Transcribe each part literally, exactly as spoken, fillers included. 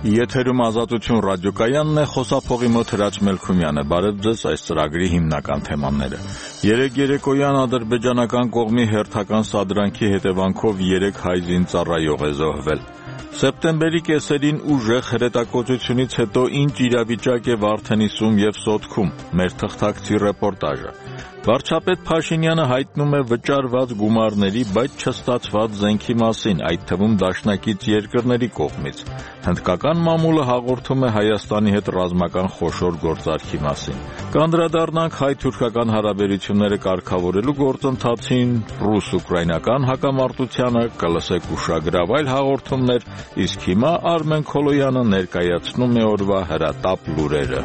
Եթերում Ազատություն ռադիոկայանն է, խոսափողի մոտ Հրաչ Մելքումյանը։ Բարև ձեզ, այս ծրագրի հիմնական թեմաները։ Երեկ երեկոյան ադրբեջանական կողմի հերթական սադրանքի հետևանքով երեք հայ զինծառայող է զոհվել։ Սեպտեմբերի կեսերին ուժեղ հրետակոծությունից հետո ինչ իրավիճակ է Վարդենիսում և Սոտքում։ Մեր թղթակցի ռեպորտաժը։ Վարչապետ Փաշինյանը հայտնում է վճարված գումարների, բայց չստացված զենքի մասին, այդ թվում դաշնակից երկրների կողմից։ Հնդկական մամուլը հաղորդում է Հայաստանի հետ ռազմական խոշոր գործարքի մասին։ Կանդրադառնանք հայ-թուրքական հարաբերությունները կարգավորելու գործընթացին, ռուս-ուկրաինական հակամարտությանը, կլսեք ուշագրավ այլ հաղորդումներ, իսկ հիմա Արմեն Քոլոյանը ներկայացնում է օրվա հրատապ լուրերը։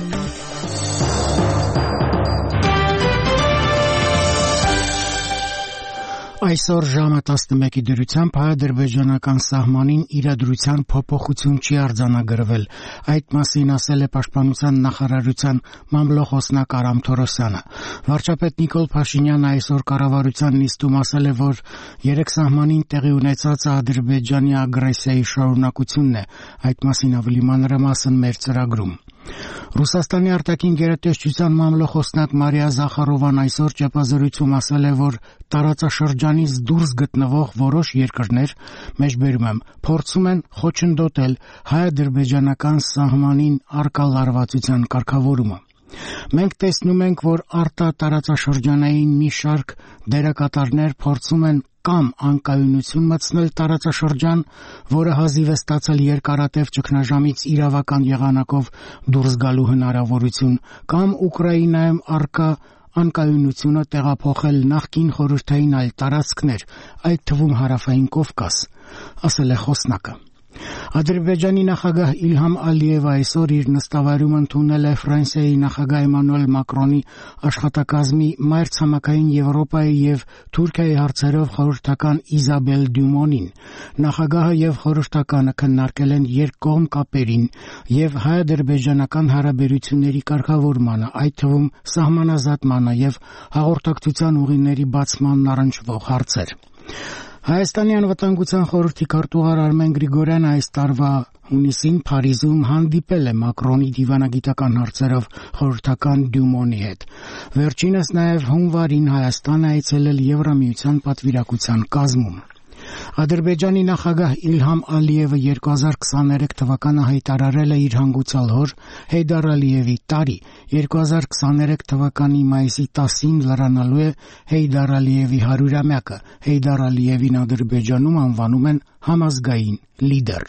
Այսօր ժամը տասնմեկի դրությամբ հայ-ադրբեջանական սահմանին իրադրության փոփոխություն չի արձանագրվել։ Այդ մասին ասել է Պաշտպանության նախարարության մամլոխոսնակ Արամ Թորոսյանը։ Վարչապետ Նիկոլ Փաշինյանը այսօր կառավարության նիստում ասել է, որ երեք սահմանին տեղի ունեցածը Ադրբեջանի ագրեսիայի շարունակությունն է։ Այդ մասին ավելի մանրամասն մեր ծրագրում։ Ռուսաստանի արտաքին գերատեսչության մամլոխոսնակ Մարիա Զախարովան այսօր ճեպազրույցում ասել է, որ տարածաշրջանից դուրս գտնվող որոշ երկրներ, մեջբերում եմ, փորձում են խոչընդոտել հայ-ադրբեջանական սահմանին առկա լարվածության կարգավորումը։ Մենք տեսնում ենք, որ արտատարածաշրջանային մի շարք դերակատարներ փորձում են կամ անկայունություն մտցնել տարածաշրջան, որը հազիվ է ստացել երկարատև ճգնաժամից իրավական եղանակով դուրս գալու հնարավորություն, կամ Ուկրաինայում առկա անկայունությունը տեղափոխել նախկին խորհրդային այլ տարածքներ, այդ թվում Հարավային Կովկաս, ասել է խոսնակը։ Ադրբեջանի նախագահ Իլհամ Ալիևը այսօր իր նստավայրում ընդունել է Ֆրանսիայի նախագահ Էմանուել Մակրոնի աշխատակազմի մայրցամաքային Եվրոպայի և Թուրքիայի հարցերով խորհրդական Իզաբել Դյումոնին։ Նախագահը և խորհրդականը քննարկել են երկկողմ կապերին և հայ-ադրբեջանական հարաբերությունների կարգավորմանը, այդ թվում սահմանազատմանը և հաղորդակցության ուղիների բացմանն առնչվող հարցեր։ Հայաստանի անվտանգության խորհրդի քարտուղար Արմեն Գրիգորյանը այս տարվա հունիսին Փարիզում հանդիպել է Մակրոնի դիվանագիտական հարցերով խորհրդական Դյումոնի հետ։ Վերջինս նաև հունվարին Հայաստան է այցելել Եվրամիության պատվիրակության կազմում։ Ադրբեջանի նախագահ Իլհամ Ալիևը երկու հազար քսաներեք թվականը հայտարարել է իր հանգուցյալ հոր Հեյդար Ալիևի տարի։ երկու հազար քսաներեք թվականի մայիսի տասին լրանալու է Հեյդար Ալիևի հարյուրամյակը։ Հեյդար Ալիևին Ադրբեջանում անվանում են համազգային լիդեր։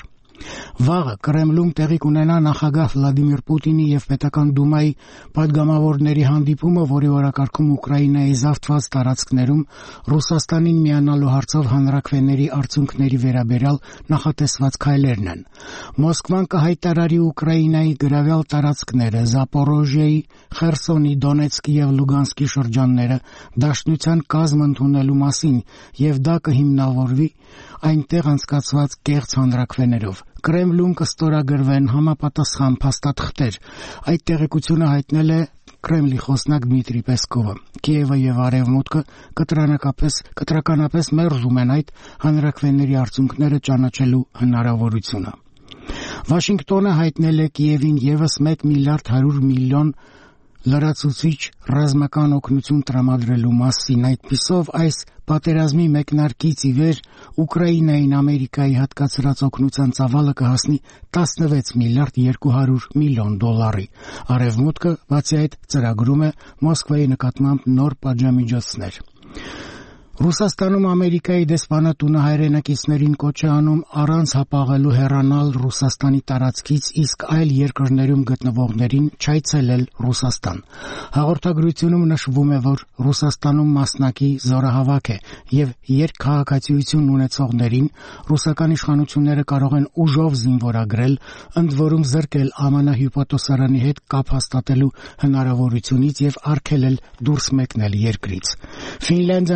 Վաղը Կրեմլում տեղի կունենա նախագահ Վլադիմիր Պուտինի և պետական դումայի պատգամավորների հանդիպումը, որի օրակարգում Ուկրաինայի զավթված տարածքներում Ռուսաստանին միանալու հարցով հանրաքվեների արդյունքների վերաբերյալ նախատեսված քայլերն են։ Մոսկվան կհայտարարի Ուկրաինայի գրավյալ տարածքները, Զապորոժիայի, Խերսոնի, Դոնեցկի և Լուգանսկի շրջանները դաշնության կազմ ընդունելու մասին, և դա կհիմնավորվի այնտեղ անցկացված կեղծ հանրաքվեներով։ Կրեմլում կստորագրվեն համապատասխան փաստաթղթեր։ Այդ տեղեկությունը հայտնել է Կրեմլի խոսնակ Դմիտրի Պեսկովը։ Կիևը և Արևմուտքը կտրականապես կտրականապես մերժում են այդ հանրաքվեների արդյունքները ճանաչելու հնարավորությունը։ Վաշինգտոնը հայտնել է Կիևին ևս մեկ միլիարդ հարյուր միլիոն լրացուցիչ ռազմական օգնություն տրամադրելու մասին։ Այդպիսով այս պատերազմի մեկնարկից ի վեր Ուկրաինային Ամերիկայի հատկացրած օգնության ծավալը կհասնի տասնվեց միլիարդ երկու հարյուր միլիոն դոլարի։ Արևմուտքը բացի այդ ծրագրում է Մոսկվայի նկատմամբ նոր պատժամիջոցներ։ Ռուսաստանում Ամերիկայի դեսպանատունը հայրենակիցներին կոչ է անում առանց հապաղելու հեռանալ Ռուսաստանի տարածքից, իսկ այլ երկրներում գտնվողներին չայցելել Ռուսաստան։ Հաղորդագրությունում նշվում է, որ Ռուսաստանում մասնակի զորահավաք է և երկքաղաքացիություն ունեցողներին ռուսական իշխանությունները կարող են ուժով զինվորագրել, ընդ որում զրկել ԱՄՆ հյուպատոսարանի հետ կապ հաստատելու հնարավորությունից և արգելել դուրս մեկնել երկրից։ Ֆինլանդիան այսօր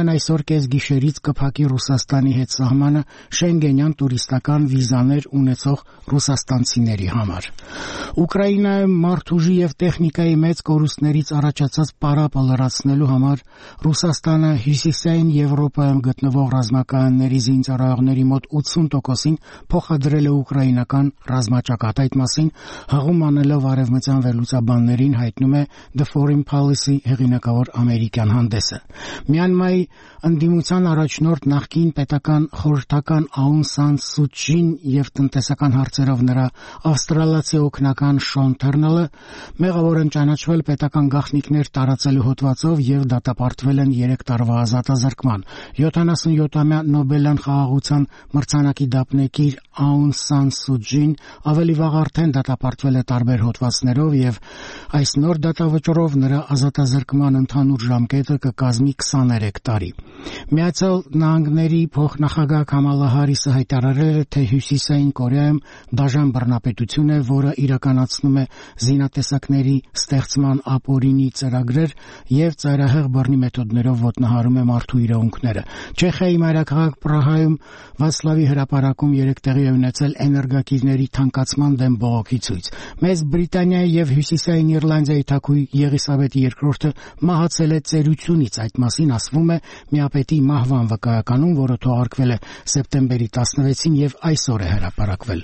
կեսգիշերից կփակի Ռուսաստանի հետ սահմանը շենգենյան տուրիստական վիզաներ ունեցող ռուսաստանցիների համար։ Ուկրաինայում մարդուժի եւ տեխնիկայի մեծ կորուստներից առաջացած պարապը լրացնելու համար Ռուսաստանը հյուսիսային Եվրոպայում գտնվող ռազմակայանների զինծառայողների մոտ ութսուն տոկոսին փոխադրել է ուկրաինական ռազմաճակատ։ Այդ մասին հղում անելով արևմտյան վերլուծաբաններին հայտնում է The Foreign Policy հեղինակավոր ամերիկյան հանդեսը։ Մյանմայի ընդդիմության առաջնորդ նախկին պետական խորհրդական Աուն Սան Սու Չին եւ տնտեսական հարցերով նրա ավստրալիացի օգնական Շոն Թերնելը մեղավոր են ճանաչվել պետական գաղտնիքներ տարածելու հոդվածով եւ դատապարտվել են երեք տարվա ազատազրկման։ յոթանասունյոթամյա Նոբելյան խաղաղության մրցանակի դափնեկիր Աուն Սան Սու Չին ավելի վաղ արդեն դատապարտվել է տարբեր հոդվածներով եւ այս նոր դատավճռով նրա ազատազրկման ընդհանուր ժամկետը կկազմի քսաներեք տարի։ Միացյալ Նահանգների փոխնախագահ Քամալա Հարիսը հայտարարել է, թե Հյուսիսային Կորեայում դաժան բռնապետություն է, որը իրականացնում է զինատեսակների ստեղծման ապօրինի ծրագրեր եւ ծայրահեղ բռնի մեթոդներով ոտնահարում է մարդու իրավունքները։ Չեխիայի մայրաքաղաք Պրահայում Վացլավի հրապարակում երեք տեղի է ունեցել էներգակիրների թանկացման դեմ բողոքի ցույց։ Մեծ Բրիտանիայի եւ Հյուսիսային Իռլանդիայի թագուհի Եղիսաբեթ երկրորդը մահացել է ծերությունից։ Այդ մասին ասվում է միապետի մահվան վկայականում, որը թողարկվել է սեպտեմբերի տասնվեցին եւ այսօր է հրապարակվել։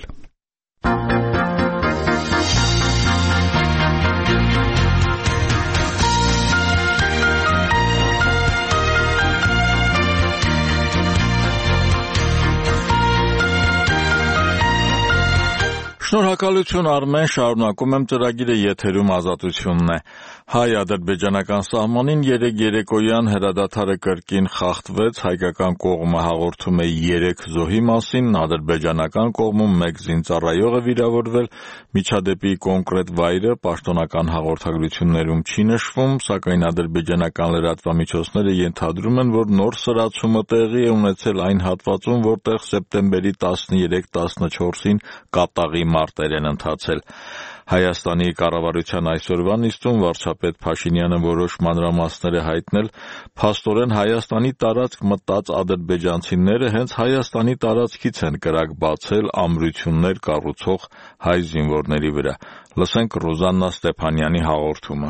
Շնորհակալություն Արմեն, շարունակում եմ ծրագիրը, եթերում Ազատությունն է։ Հայ-ադրբեջանական սահմանին երեկ երեկոյան հրադադարը կրկին խախտվեց, հայկական կողմը հաղորդում է երեք զոհի մասին, ադրբեջանական կողմում մեկ զինծառայող է վիրավորվել, միջադեպի կոնկրետ վայրը պաշտոնական հաղորդագրություններում չի նշվում, սակայն ադրբեջանական լրատվամիջոցները ենթադրում են, որ նոր սրացումը տեղի է ունեցել այն հատվածում, որտեղ սեպտեմբերի տասներեք տասնչորսին կատաղի մարտեր են ընթացել։ Հայաստանի կառավարության այսօրվա նիստում վարչապետ Փաշինյանը որոշ մանրամասներ է հայտնել, փաստորեն Հայաստանի տարածք մտած ադրբեջանցիները հենց Հայաստանի տարածքից են կրակ բացել ամրություններ կառուցող հայ զինվորների վրա։ Լսենք Ռոզաննա Ստեփանյանի հաղորդումը։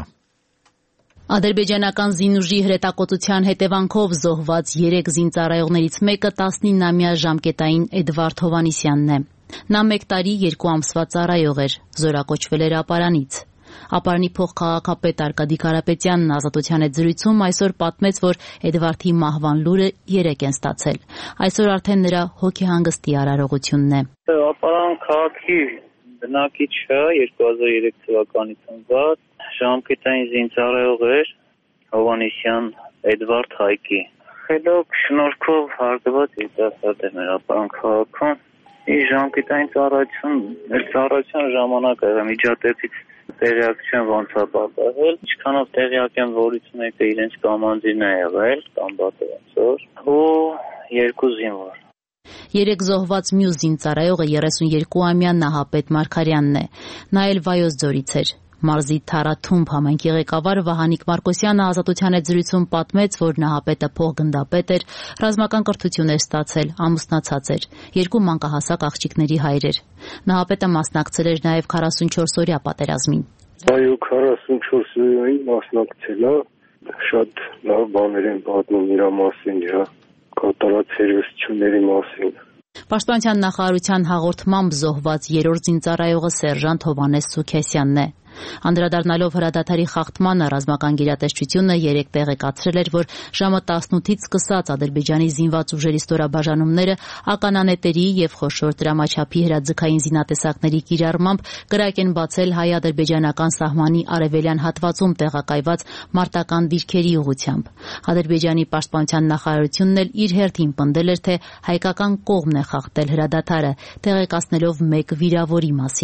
Ադրբեջանական զինուժի հրետակոծության հետևանքով զոհված երեք զինծառայողներից մեկը տասնինամյա ժամկետային Էդվարդ Հովհաննիսյանն է։ Նա մեկ տարի երկու ամսվա ծառայող էր, զորակոչվել էր ապարանից։ Ապարանի փոխքաղաքապետ Արկադի Կարապետյանն Ազատության հետ զրույցում այսօր պատմեց, որ Էդվարդի մահվան լուրը երեկ են ստացել։ Այսօր արդեն նրա հոգեհանգստի արարողությունն է։ Ապարան քաղաքի բնակիչը երկու հազար երեք թվականից ծնված ժամկետային զինծառայող էր, Հովհաննիսյան Էդվարդ Հայկի։ Խելոք շնորհքով հարգված երիտասարդ էր մեր ապարան քաղաքում։ Իր ժամկետային ծառայություն, մեր ծառայության ժամանակ եղել միջադեպից տեղյակ չեմ ոնց է պատահել, ինչքանով տեղյակ եմ, որից մեկը իրենց կամանդիրն է եղել, կամ բատը ոնց որ, ու երկու զինվոր։ Երեք զոհված մյուս զինծառայողը երեսունյոթամյա Նահապետ Մարգարյանն է։ Նա էլ Վայոց ձորից էր։ Մարզի Թարաթումբ համայնքի ղեկավար Վահանիկ Մարկոսյանը Ազատության հետ զրույցում պատմեց, որ Նահապետը փոխգնդապետ էր, ռազմական կրթություն էր ստացել, ամուսնացած էր, երկու մանկահասակ աղջիկների հայր էր։ Նահապետը մասնակցել էր նաև քառասունչորսօրյա պատերազմին։ Այո, քառասունչորսօրյային մասնակցել է, շատ լավ բաներ են պատմում իր մասին, իր կատարած հերոսությունների մասին։ Պաշտպանության նախարարության հաղորդմամբ զոհված երրորդ զինծառայողը սերժանտ Հովհաննես Սուքեսյանն է։ Անդրադառնալով հրադադարի խախտմանը ռազմական գերատեսչությունը երեկ տեղեկացրել էր, որ ժամը տասնութից սկսած Ադրբեջանի զինված ուժերի ստորաբաժանումները ականանետերի եւ խոշոր դրամաչափի հրաձգային զինատեսակների կիրառմամբ կրակ են բացել հայ-ադրբեջանական սահմանի արևելյան հատվածում տեղակայված մարտական դիրքերի ուղղությամբ։ Ադրբեջանի պաշտպանության նախարարությունն էլ իր հերթին պնդել էր, թե հայկական կողմն է խախտել հրադադարը, տեղեկացնելով մեկ վիրավորի մասին։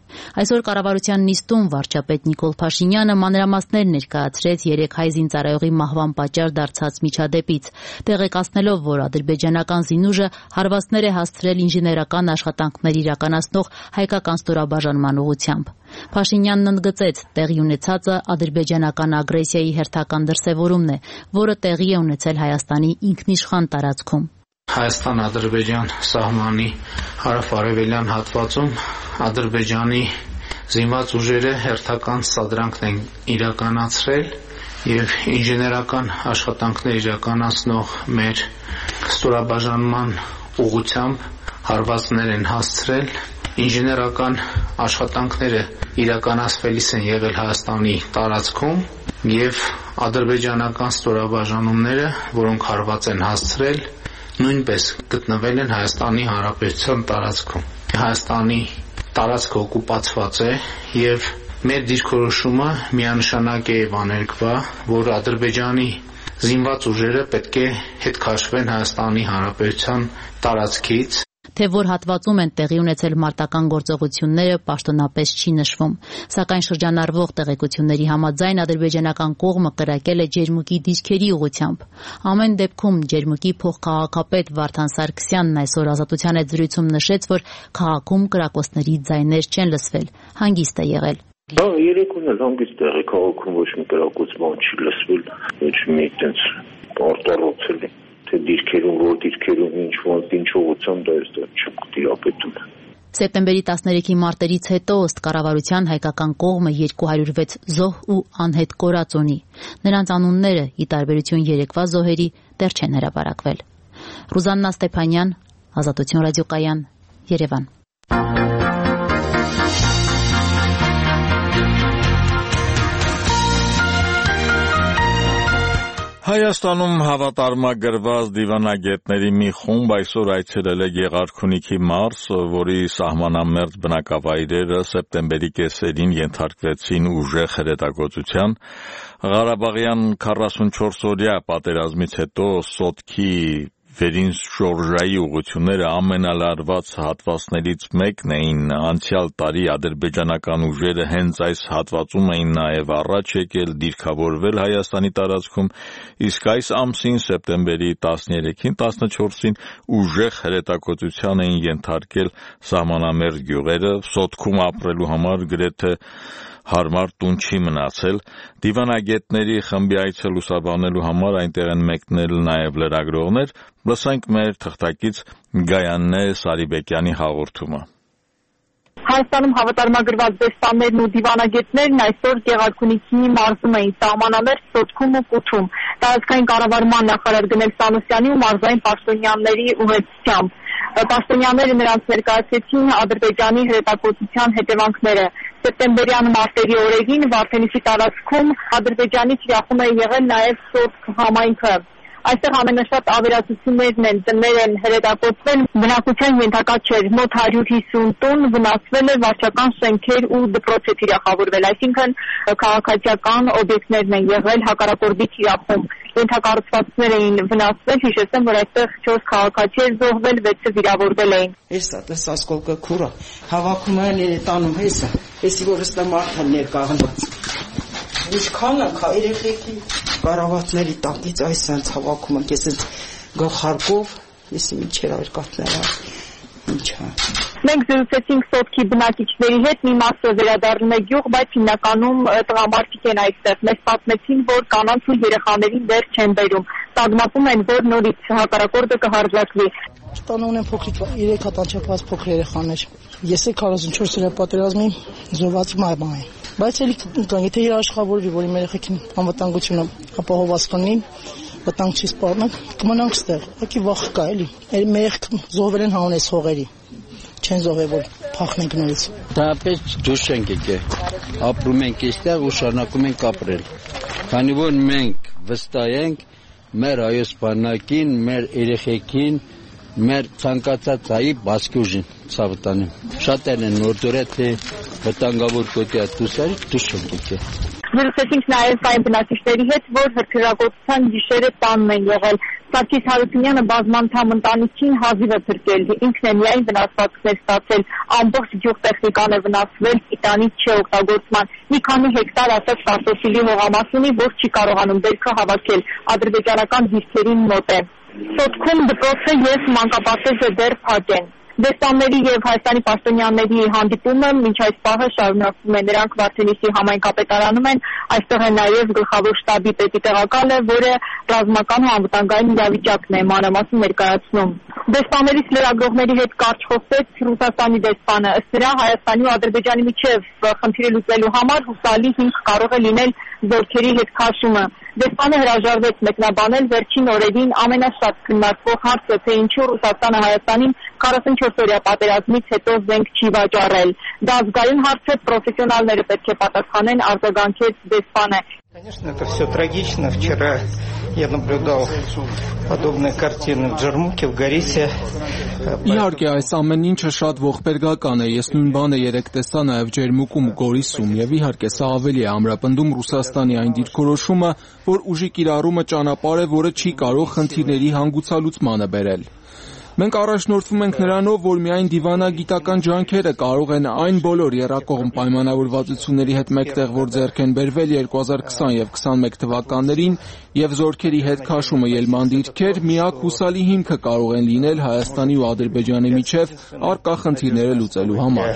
Այսօր կառավարության նիստում վարչապետ Նիկոլ Փաշինյանը մանրամասներ ներկայացրեց երեք հայ զինծառայողի մահվան պատճառ դարձած միջադեպից, տեղեկացնելով, որ ադրբեջանական զինուժը հարվածներ է հասցրել ինժեներական աշխատանքներ իրականացնող հայկական ստորաբաժանման ուղղությամբ։ Փաշինյանն ընդգծեց, տեղի ունեցածը ադրբեջանական ագրեսիայի հերթական դրսևորումն է, որը տեղի է ունեցել Հայաստանի ինքնիշխան տարածքում։ Հայաստան-Ադրբեջան սահմանի հարավ-արևելյան հատվածում Ադրբեջանի զինված ուժերը հերթական սադրանքն են իրականացրել եւ ինժեներական աշխատանքներ իրականացնող մեր ստորաբաժանման ուղղությամբ հարվածներ են հասցրել։ Ինժեներական աշխատանքները իրականացվելիս են եղել Հայաստանի տարածքում եւ ադրբեջանական ստորաբաժանումները, որոնք հարված են հասցրել, նույնպես գտնվել են Հայաստանի Հանրապետության տարածքում։ Հայաստանի տարածքը օկուպացված է եւ մեր դիրքորոշումը միանշանակ է եւ աներկվա, որ Ադրբեջանի զինված ուժերը պետք է հետ քաշվեն Հայաստանի Հանրապետության տարածքից։ Թե որ հատվածում են տեղի ունեցել մարտական գործողությունները, պաշտոնապես չի նշվում, սակայն շրջանառվող տեղեկությունների համաձայն ադրբեջանական կողմը կրակել է ջերմուկի դիրքերի ուղղությամբ։ Ամեն դեպքում ջերմուկի փոխքաղաքապետ Վարդան Սարգսյանն այսօր Ազատության հետ զրույցում նշեց, որ քաղաքում կրակոցների ձայներ չեն լսվել, հանգիստ է եղել։ Դա երեկոն էլ հանգիստ եղել քաղաքում, ոչ մի կրակոց բան չի լսվել, ոչ մի այդպես արտառոցել է։ Թե դիրքերում, որ դիրքերում ինչ-որ ինչ ուղղությամբ դա է չտիրապետում։ Սեպտեմբերի տասներեքի մարտերից հետո ըստ կառավարության հայկական կողմը երկու հարյուր վեց զոհ ու անհետ կորած ունի։ Նրանց անունները, ի տարբերություն երեկվա զոհերի, դեռ չեն հրապարակվել։ Ռուզաննա Ստեփանյան, Ազատություն ռադիոկայան, Երևան։ Հայաստանում հավատարմագրված դիվանագետների մի խումբ այսօր այցելել է Գեղարքունիքի մարզ, որի սահմանամերձ բնակավայրերը սեպտեմբերի կեսերին ենթարկվեցին ուժեղ հրետակոծության։ Ղարաբաղյան քառասունչորսօրյա պատերազմից հետո Սոտքի վերին շորժայի ուղղությունները ամենալարված հատվածներից մեկն էին։ Անցյալ տարի ադրբեջանական ուժերը հենց այս հատվածում էին նաև առաջ եկել, դիրքավորվել Հայաստանի տարածքում, իսկ այս ամսին սեպտեմբերի տասներեքին տասնչորսին ուժեղ հրետակոծության էին ենթարկել սահմանամերձ գյուղերը, Սոտքում ապրելու համար գրեթե հարմար տուն չի մնացել։ Դիվանագետների խմբի այցը լուսաբանելու համար այնտեղ են մեկնել նաև լրագրողներ։ Լսենք մեր թղթակից Գայանե Սարիբեկյանի հաղորդումը։ Հայաստանում հավատարմագրված դեսպաններն ու դիվանագետներն այսօր Գեղարքունիքի մարզում էին սահմանամերձ Սոտքում ու Կութում։ Տարածքային կառավարման նախարար Գնել Սանոսյանի ու մարզային պաշտոնյաների ուղեկցությամբ պաշտոնյաները նրանց ներկայացրեցին Ադրբեջանի հրետակոծության հետևանքները։ Սեպտեմբերյան մարտերի օրերին Վարդենիսի տարածքում Ադրբեջանի թիրախում է եղել նաև Սոտք համայնքը։ Այստեղ ամենաշատ ավերածություններն են, տներ են հրետակոծվել, բնակության ենթակա չէր, մոտ հարյուր հիսուն տուն, վնասվել է վարչական շենքեր ու դպրոց է թիրախավորվել, այսինքն քաղաքացիական օբյեկտներն են եղել հակառակորդի թիրախում, ենթակառուցվածքներ էին վնասվել, հիշեցեմ, որ այստեղ չորս քաղաքացի էր զոհվել, վեցը վիրավորվել էին։ Էսա, տես ասկոլկը քուրա, հավաքում են երետանում, հեսա, էսի որ ըստը մարդ են ներկաղնված։ Ինչքան է կա երեխեքի կարավատների տակից այս սենց հավաքում ենք, ես ենք գլխարկով, ես ինչեր ավեր կատները, ինչա։ Մենք զրուցեցինք Սոտքի բնակիչների հետ, մի մասը վերադառնում է գյուղ, բայց հիմնականում տղամարդիկ են այստեղ։ Մեզ պատմեցին, որ կանանց ու երեխաներին դեռ չեն բերում, տագնապում են, որ նորից հակառակորդը կհարձակվի։ Տանը ունեմ փոքրիկ երեք հատ անչափված փոքր երեխաներ։ Ես էլ քառասունչորսօրյա պատերազմի զոհված մայր եմ։ Բայց էլի եթե երաշխավորվի, որ իմ երեխեքին անվտանգությունը ապահովված կլինի, վտանգ չի սպառնանք, կմնանք ստեղ։ Ուղղակի վախ կա էլի։ Էլ մեր զոհվել են հանես հողերի։ Չեն զոհվել, որ փախնենք նորից։ Դրանպես դուրս ենք եկել։ Ապրում ենք այստեղ ու շարունակում ենք ապրել։ Քանի որ մենք վստահ ենք մեր հայոց բանակին, մեր երեխեքին, մեր ցանկացած հայի բասկի ուժին ցավտանեմ։ Շատերն են նորդորը թե վտանգավոր կոտի ատուսարի դուրս ենք եկել։ Զրուցեցինք նաև այն բնակիչների հետ, որ հրթիռակոծության գիշերը տանն են եղել։ Սարգիս Հարությունյանը բազմանդամ ընտանիքին հազիվ է փրկել, ինքն է միայն վնասվածքներ ստացել, ամբողջ գյուղտեխնիկան է վնասվել, տիտանի չօգտագործման, մի քանի հեկտար ասած կարտոֆիլի հողամաս ունի, որ չի կարողանում բերքը հավաքել, ադրբեջանական դիրքերին մոտ է։ Սոտքում դպրոցը և մանկապարտեզը դեռ փակ են։ Դեսպանների և Հայաստանի պաշտոնյաների հանդիպումը մինչ այս պահը շարունակվում է, նրանք Վարդենիսի համայնքապետարանում են, այստեղ է նաև գլխավոր շտաբի պետի տեղակալը, որը ռազմական ու անվտանգային իրավիճակն է մանրամասն ներկայացնում։ Դեսպաններից լրագրողների հետ կարճ խոսեց Ռուսաստանի դեսպանը, ըստ դրա Հայաստանի ու Ադրբեջանի միջև խնդիրը լուծելու համար հուսալի հիմք կարող է լինել զորքերի հետ քաշումը։ Դեսպանը հրաժարվեց մեկնաբանել վերջին օրերին ամենաշատ քննարկվող հարցը, թե ինչու Ռուսաստանը Հայաստանին քառասունչորսօրյա պատերազմից հետո զենք չի վաճառել։ Դա զգայուն հարց է, պրոֆեսիոնալները պետք է պատասխանեն, արձագանքեց դեսպանը։ Конечно, это все трагично. Вчера я наблюдал подобные картины в Джармуке, в Горисе. Իհարկե, այս ամեն ինչը շատ ողբերգական է։ Ես նույն բանը երեք տեսա նաև Ջերմուկում ու Գորիսում, եւ իհարկե սա ավելի է ամրապնդում Ռուսաստանի այն դիրքորոշումը, որ ուժի կիրառումը ճանապարհ է, որը չի կարող խնդիրների հանգուցալուծմանը բերել։ Մենք առաջնորդվում ենք նրանով, որ միայն դիվանագիտական ջանքերը կարող են այն բոլոր եռակողմ պայմանավորվածությունների հետ մեկտեղ, որ ձեռք են բերվել երկու հազար քսան և քսանմեկ թվականներին և զորքերի հետ քաշումը ելման դիրքեր, միակ հուսալի հիմքը կարող են լինել Հայաստանի ու Ադրբեջանի միջև առկա խնդիրները լուծելու համար։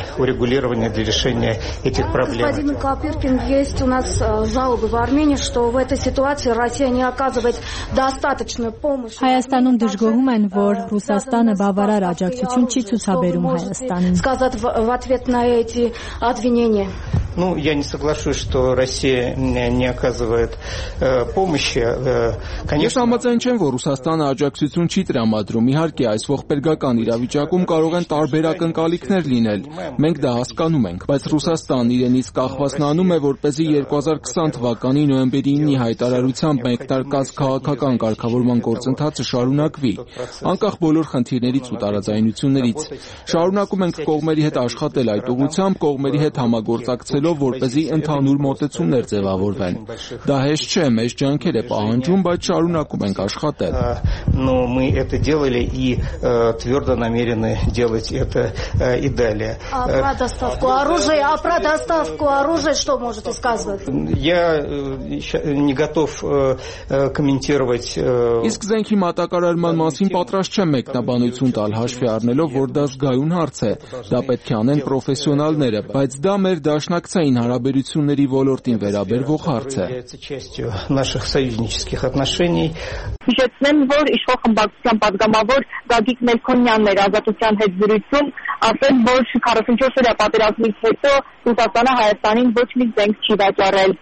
Господин Копыркин, есть у нас жалобы в Армении, что в этой ситуации Россия не оказывает достаточную помощь. Հայաստանում դժգոհում են, որ Ռուսաստանը բավարար աջակցություն չի ցուցաբերում Հայաստանին։ Сказать в ответ на эти обвинения. Ну, я не соглашусь, что Россия не оказывает э, помощи. Э, конечно, համաձայն չեմ, որ Ռուսաստանը աջակցություն չի տրամադրում։ Իհարկե, այս ողբերգական իրավիճակում կարող են տարբեր ակնկալիքներ լինել։ Մենք դա հասկանում ենք, բայց Ռուսաստանն իրենից կախվածն անում է, որպեսզի երկու հազար քսան թվականի նոյեմբերի իննի հայտարարությամբ մեկնարկած քաղաքական կարգավորման գործընթացը շարունակվի, անկախ բոլոր խնդիրներից ու տարաձայնություններից։ Շարունակում ենք կողմերի հետ աշխատել այդ ուղղությամբ, կողմերի հետ համագործակցել որպեսզի ընդհանուր մոտեցումներ ձևավորվեն։ Դա հեշտ չէ, մեծ ջանքեր է պահանջում, բայց շարունակում ենք աշխատել։ Но мы это делали и твердо намерены делать это и далее. А про доставку оружия, а про доставку оружия что можете сказать? Я не готов комментировать. Իսկ զենքի մատակարարման մասին պատրաստ չեմ մեկնաբանություն տալ, հաշվի առնելով, որ դա զգայուն հարց է։ Դա պետք է անեն պրոֆեսիոնալները, բայց դա մեր դաշնակցային հարաբերությունների ոլորտին վերաբերվող հարց է։ Наших союзнических отношений. Հիշեցնեմ, որ իշխող խմբակցության падգամավոր Գագիկ Մելքոնյանն էր Ազատության հետ զրույցում, ասել, որ քառասունչորսօրյա պատերազմից հետո Ռուսաստանը Հայաստանին ոչ մի զենք չի վաճառել։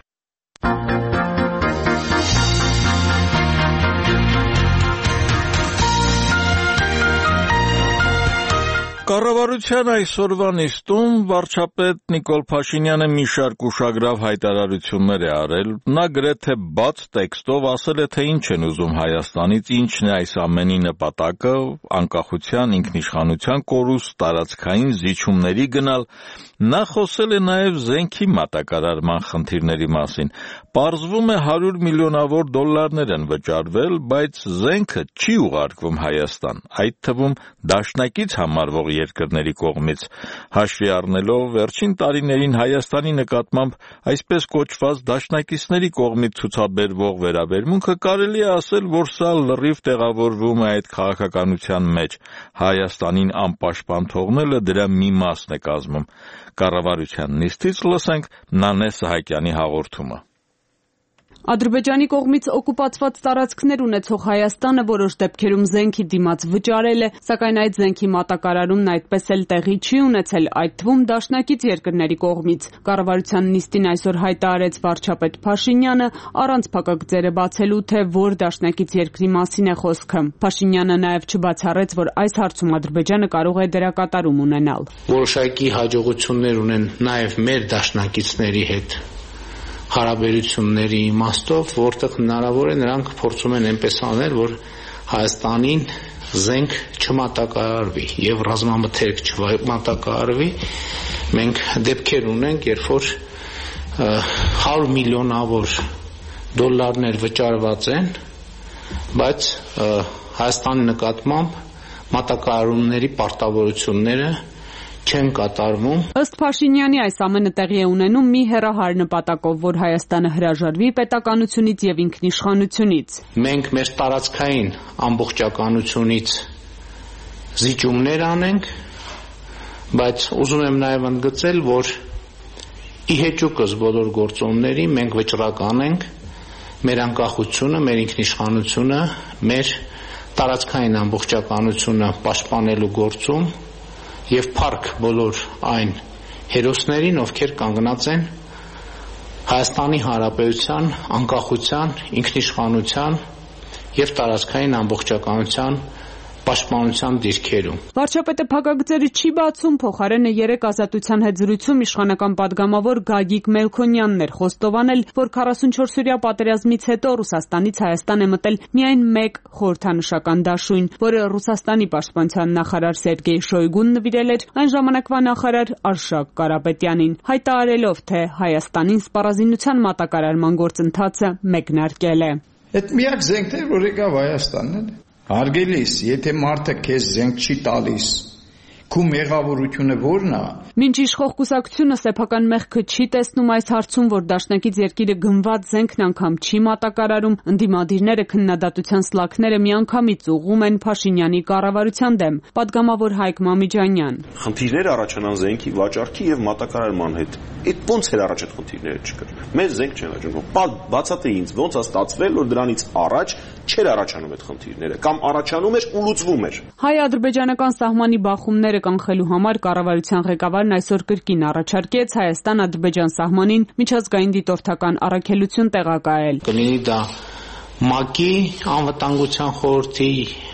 Կառավարության այսօրվա նիստում վարչապետ Նիկոլ Փաշինյանը մի շարք ուշագրավ հայտարարություններ է արել։ Նա գրեթե բաց տեքստով ասել է, թե ինչ են ուզում Հայաստանից, ինչն է այս ամենի նպատակը, անկախության, ինքնիշխանության կորուստ, տարածքային զիջումների գնալ։ Նա խոսել է նաև զենքի մատակարարման խնդիրների մասին։ Պարզվում է հարյուր միլիոնավոր դոլարներ են վճարվել, բայց զենքը չի ուղարկվում Հայաստան, այդ թվում դաշնակից համարվող երկրների կողմից, հաշվի առնելով վերջին տարիներին Հայաստանի նկատմամբ այսպես կոչված դաշնակիցների կողմից ցուցաբերվող վերաբերմունքը, կարելի է ասել, որ սա լրիվ տեղավորվում է այդ քաղաքականության մեջ։ Հայաստանին անպաշտպան թողնելը դրա մի մասն է կազմում։ Կառավարության նիստից լսենք Նանե Սահակյանի հաղորդումը։ Ադրբեջանի կողմից օկուպացված տարածքներ ունեցող Հայաստանը որոշ դեպքերում զենքի դիմաց վճարել է, սակայն այդ զենքի մատակարարումն այդպես էլ տեղի չի ունեցել, այդ թվում դաշնակից երկրների կողմից։ Կառավարության նիստին այսօր հայտարարեց վարչապետ Փաշինյանը, առանց փակագծերը բացելու, թե որ դաշնակից երկրի մասին է խոսքը։ Փաշինյանը նաև չբացառեց, որ այս հարցում Ադրբեջանը կարող է դերակատարում ունենալ։ Որոշակի հաջողություններ ունեն նաև մեր դաշնակիցների հետ հարաբերությունների իմաստով, որտեղ հնարավոր է նրանք փորձում են այնպես անել, որ Հայաստանին զենք չմատակարարվի եւ ռազմամթերք չմատակարարվի։ Մենք դեպքեր ունենք, երբ որ հարյուր միլիոնավոր դոլարներ վճարված են բայց Հայաստանի նկատմամբ մատակարարումների պարտավորությունները չեն կատարվում։ Ըստ Փաշինյանի այս ամենը տեղի է ունենում մի հեռահար նպատակով, որ Հայաստանը հրաժարվի պետականությունից եւ ինքնիշխանությունից։ Մենք մեր տարածքային ամբողջականությունից զիջումներ անենք, բայց ուզում եմ նաեւ ընդգծել, որ ի հեճուկս բոլոր գործոնների մենք վճռական ենք մեր անկախությունը, մեր ինքնիշխանությունը, մեր տարածքային ամբողջականությունը պաշտպանելու գործում եւ փառք բոլոր այն հերոսներին, ովքեր կանգնած են Հայաստանի Հանրապետության անկախության, ինքնիշխանության եւ տարածքային ամբողջականության պաշտպանության դիրքերում։ Վարչապետը փակագծերը չի բացում, փոխարենը երեք ազատության հետ զրույցում իշխանական падգամավոր Գագիկ Մելքոնյանն էր խոստովանել, որ քառասունչորսօրյա պատերազմից հետո Ռուսաստանից Հայաստան է մտել միայն մեկ խորհրդանշական դաշույն, որը Ռուսաստանի պաշտպանության նախարար Սերգեյ Շոյգուն նվիրել էր այն ժամանակվա նախարար Արշակ Կարապետյանին, հայտարարելով, թե Հայաստանին սպառազինության մատակարարման գործընթացը մեկնարկել է։ Այդ միակ զենքն է, որ եկավ Հայաստանն է։ Հարգելիս, եթե մարդը քեզ զենք չի տալիս, քու մեղավորությունը ո՞րն է։ Մինչ իշխող կուսակցությունը սեփական մեղքը չի տեսնում այս հարցում, որ դաշնակից երկիրը գնված զենքն անգամ չի մատակարարում, ընդդիմադիրները քննադատության սլաքները միանգամից ուղղում են Փաշինյանի կառավարության դեմ։ Պատգամավոր Հայկ Մամիջանյան։ Խնդիրներ առաջանան զենքի վաճառքի եւ մատակարարման հետ։ Այդ ոնց էր առաջ այդ խնդիրները չկար։ Մեր զենք չեն վաճառում։ Բացաթե ինձ ոնց է ստացվել, որ դրանից առաջ չէր առաջանում այդ խնդիրները, կամ առաջանում էր ու լուծվում էր։ Հայ-ադրբեջանական սահմանի բախումները կանխելու համար կառավարության ղեկավարն այսօր կրկին առաջարկեց Հայաստան-Ադրբեջան սահմանին միջազգային դիտորդական առաքելություն տեղակայել։ Կլինի դա ՄԱԿ-ի, Անվտանգության խորհրդի,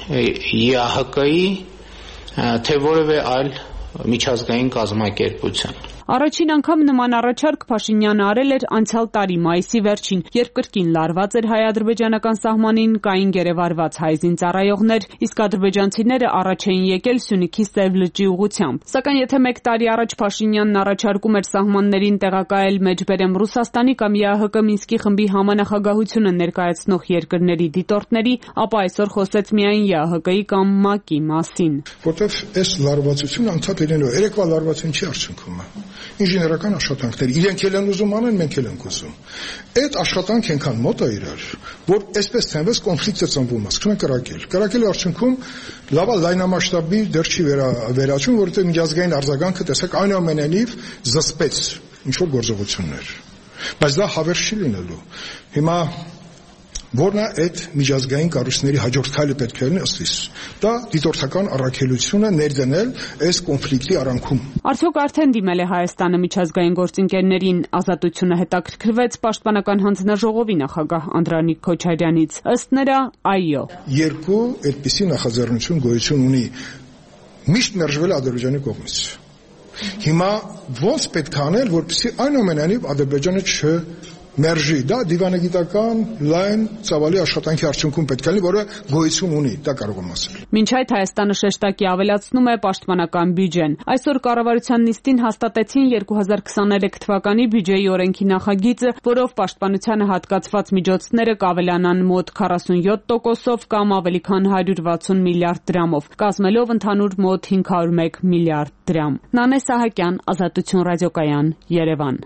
ԵԱՀԿ-ի, թե որևէ այլ միջազգային կազմակերպության։ Առաջին անգամ նման առաջարկ Փաշինյանը արել էր անցյալ տարի մայիսի վերջին, երբ կրկին լարված էր հայ-ադրբեջանական սահմանին կային գերեվարված հայ զինծառայողներ, իսկ ադրբեջանցիները առաջ էին եկել Սյունիքի Սև լճի ուղղությամբ։ Սակայն եթե մեկ տարի առաջ Փաշինյանն առաջարկում էր սահմաններին տեղակայել մեջբերեմ Ռուսաստանի կամ ԵԱՀԿ Մինսկի խմբի համանախագահությունը ներկայացնող երկրների դիտորդների, ապա այսօր խոսեց միայն ԵԱՀԿ-ի կամ ՄԱԿ-ի մասին։ Որտեվ այս լարվածությունը անցած իրենով երեկվա լարվածություն չի արդյունքում։ Ինժեներական աշխատանքներ, իրենք էլ են ուզում անեն, մենք էլ ենք ուզում։ Այդ աշխատանք այնքան մոտ է իրար, որ այսպես ցանվես կոնֆլիկտ է ծնվում, ասում են կրակել։ Կրակելու արդյունքում լավա լայնամասշտաբի դեռ չի վերաճում, որովհետև միջազգային արձագանքը տեսեք այնուամենայնիվ զսպեց ինչ որ գործողություններ։ Բայց դա հավերժ չի լինելու։ Հիմա որն է այդ միջազգային կառույցների հաջորդ քայլը պետք է լինի ըստ իս։ Դա դիտորդական առաքելությունը ներդնել այս կոնֆլիկտի արանքում։ Արդյոք արդեն դիմել է Հայաստանը միջազգային գործընկերներին, ազատությունը հետաքրքրվեց Պաշտպանական հանձնաժողովի նախագահ Անդրանիկ Քոչարյանից։ Ըստ նրա, այո։ Երկու այդպիսի նախաձեռնություն գոյություն ունի միշտ մերժվել Ադրբեջանի կողմից։ Հիմա ոնց պետք է անել, որպեսզի այնուամենայնիվ Ադրբեջանը չ մերժի, դա դիվանագիտական լայն ծավալի աշխատանքի արդյունքում պետք է լինի, որը գոյություն ունի, դա կարող եմ ասել։ Մինչ այդ Հայաստանը շեշտակի ավելացնում է պաշտպանական բյուջեն։ Այսօր կառավարության նիստին հաստատեցին երկու հազար քսաներեք թվականի բյուջեի օրենքի նախագիծը, որով պաշտպանությանը հատկացված միջոցները կավելանան մոտ քառասունյոթ տոկոսով կամ ավելի քան հարյուր վաթսուն միլիարդ դրամով, կազմելով ընդհանուր մոտ հինգ հարյուր մեկ միլիարդ դրամ։ Նանե Սահակյան, Ազատություն ռադիոկայան, Երևան։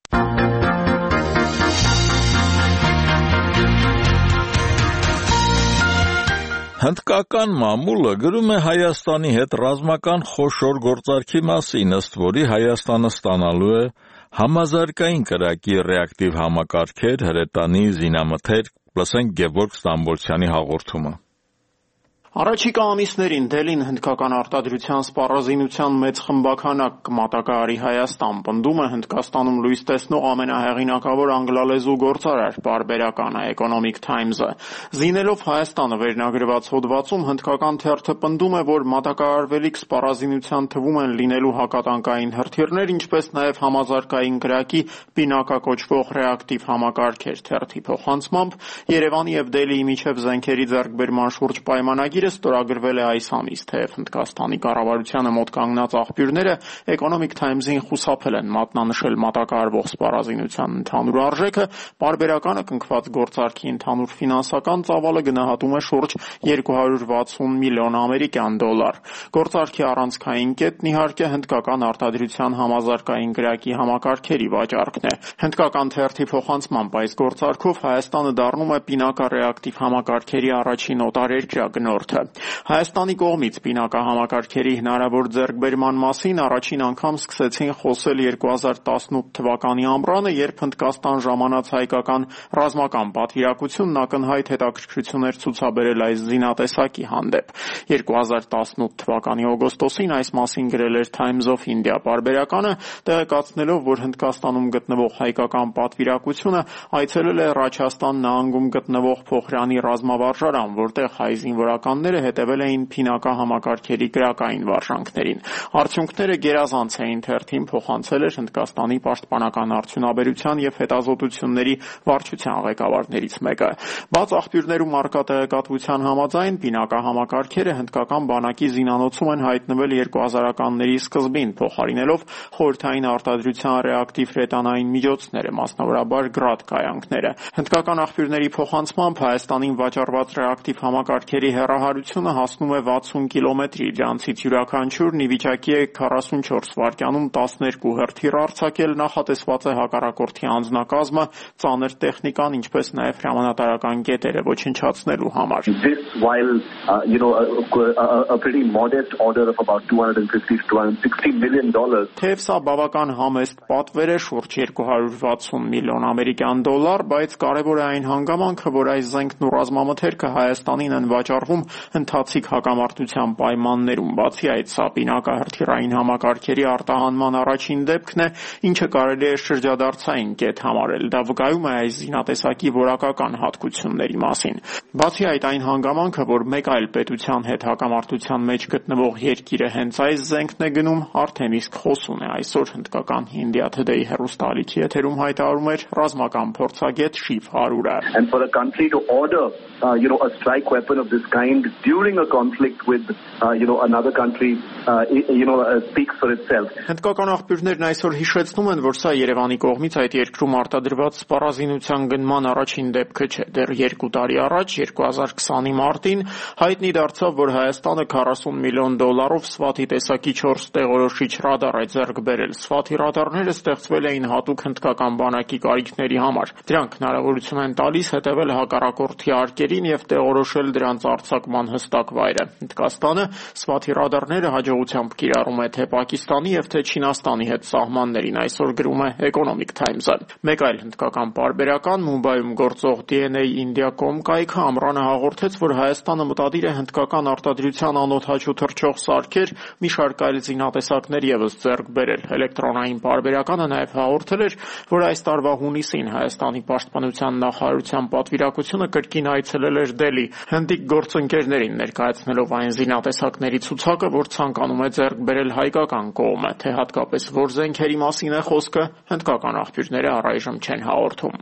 Հնդկական մամուլը գրում է Հայաստանի հետ ռազմական խոշոր գործարքի մասին, ըստ որի Հայաստանը ստանալու է համազարգային կրակի ռեակտիվ համակարգեր, հրետանի, զինամթերք, լսենք Գևորգ Ստամբոլցյանի հաղորդումը։ Առաջիկա ամիսներին Դելին հնդկական արտադրության սպառազինության մեծ խմբաքանակ կմատակարարի Հայաստան, պնդում է Հնդկաստանում լույս տեսնող ամենահեղինակավոր անգլալեզու գործարար պարբերականը Economic Times-ը։ Զինելով Հայաստանը վերնագրված հոդվածում հնդկական թերթը պնդում է, որ մատակարարվելիք սպառազինության թվում են լինելու հակատանկային հրթիռներ, ինչպես նաև համազարգային կրակի պինակակոչվող ռեակտիվ համակարգեր։ Թերթի փոխանցմամբ Երևանի եւ Դելիի միջև զենքերի ձեռքբերման շուրջ պայմանագիր հրապարակը ստորագրվել է այս ամիս, թեև Հնդկաստանի կառավարությանը մոտ կանգնած աղբյուրները Economic Times-ին խուսափել են մատնանշել մատակարարվող սպառազինության ընդհանուր արժեքը, պարբերականը կնքված գործարքի ընդհանուր ֆինանսական ծավալը գնահատում է շուրջ երկու հարյուր վաթսուն միլիոն ամերիկյան դոլար։ Գործարքի առանցքային կետն իհարկե հնդկական արտադրության համազարգային գրակի համակարգերի վաճառքն է։ Հնդկական թերթի փոխանցմամբ այս գործարքով Հայաստանը դառնում է պինակառեակտիվ համակարգերի առաջին օտարերկրյա գնորդը։ Հայաստանի կողմից պինակահամակարգերի հնարավոր ձեռքբերման մասին առաջին անգամ սկսեցին խոսել երկու հազար տասնութ թվականի ամռանը, երբ Հնդկաստան ժամանած հայկական ռազմական պատվիրակությունն ակնհայտ հետաքրքրություն էր ցուցաբերել այս զինատեսակի հանդեպ։ երկու հազար տասնութ թվականի օգոստոսին այս մասին գրել էր Times of India պարբերականը, տեղեկացնելով, որ Հնդկաստանում գտնվող հայկական պատվիրակությունը այցելել է Ռաչաստան նահանգում գտնվող Փոխրանի ռազմավարժարան, որտեղ հայ զինվորականները հետևել էին փինակա համակարգերի գրակային վարժանքներին։ Արդյունքները գերազանց էին, թերթին փոխանցել էր Հնդկաստանի պաշտպանական արդյունաբերության եւ հետազոտությունների վարչության ղեկավարներից մեկը։ Բաց աղբյուրներում արկա տեղեկատվության համաձայն պինակահամակարգերը հնդկական բանակի զինանոցում են հայտնվել երկու հազարականների սկզբին, փոխարինելով խորհրդային արտադրության ռեակտիվ հրետանային միջոցները, մասնավորաբար գրադ կայանքները։ Հնդկական աղբյուրների փոխանցմամբ Հայաստանին վաճառված ռեակտիվ համակարգերի հեռահարությունը հասնում է վաթսուն կիլոմետրի, դրանցից յուրաքանչյուրն ի վիճակի է քառասունչորս վայրկյանում տասներկու հրթիռ արձակել, նախատեսված է հակառակորդի անձնակազմը, ծանր տեխնիկան, ինչպես նաև հրամանատարական կետերը ոչնչացնելու համար։ This while uh, you know a, a, a pretty modest order of about two hundred fifty to two hundred sixty million dollars. Թեև սա բավական համեստ պատվեր է, շուրջ երկու հարյուր վաթսուն միլիոն ամերիկյան դոլար, բայց կարևոր է այն հանգամանքը, որ այս զենքն ու ռազմամթերքը Հայաստանին են վաճառվում ընթացիկ հակամարտության պայմաններում։ Բացի այդ, սա պինակահրթիռային համակարգերի արտահանման առաջին դեպքն է, ինչը կարելի է շրջադարձային կետ համարել։ Դա վկայում է այս զինատեսակի որակական հատկությունների մասին։ Բացի այդ, այն հանգամանքը, որ մեկ այլ պետության հետ հակամարտության մեջ գտնվող երկիրը հենց այս զենքն է գնում, արդեն իսկ խոսուն է։ Այսօր հնդկական India Today հեռուստաալիքի եթերում հայտարարում էր ռազմական փորձագետ Շիվ Հարուրը։ And for a country to order uh, you know a strike weapon of this kind during a conflict with uh, you know another country uh, you know uh, speaks for itself. Հնդկական աղբյուրներն այսօր հիշեցնում են, որ սա Երևանի կողմից այդ երկրում արտադրված սպառազինության գնման առաջին դեպքը չէ։ Դեռ երկու տարի առաջ երկու հազար քսանի մարտին հայտնի դարձավ, որ Հայաստանը քառասուն միլիոն դոլարով Սվաթի տեսակի չորս տեղորոշիչ ռադար է ձեռք բերել։ Սվաթի ռադարները ստեղծվել էին հատուկ հնդկական բանակի կարիքների համար։ Դրանք հնարավորություն են տալիս հետևել հակառակորդի արկերին եւ տեղորոշել դրանց արձակման հստակ վայրը։ Հնդկաստանը Սվաթի ռադարները հաջողությամբ կիրառում է թե Պակիստանի եւ թե Չինաստանի հետ սահմաններին, այսօր գրում է Economic Times-ը։ Մեկ այլ հնդկական պարբերական Մումբայում գործող D N A India.com կայքը ամռանը հաղորդեց, որ Հայաստանը մտադիր է հնդկական արտադրության անօդաչու թռչող սարքեր, մի շարք այլ զինատեսակներ եւս ձեռք բերել։ Էլեկտրոնային պարբերականը նաև հաղորդել էր, որ այս տարվա հունիսին Հայաստանի պաշտպանության նախարարության պատվիրակությունը կրկին այցելել էր Դելհի, հնդիկ գործընկերներին ներկայացնելով այն զինատեսակների ցուցակը, որ ցանկանում է ձեռք բերել հայկական կողմը, թե հատկապես որ զենքերի մասին է խոսքը, հնդկական աղբյուրները առայժմ չեն հաղորդում։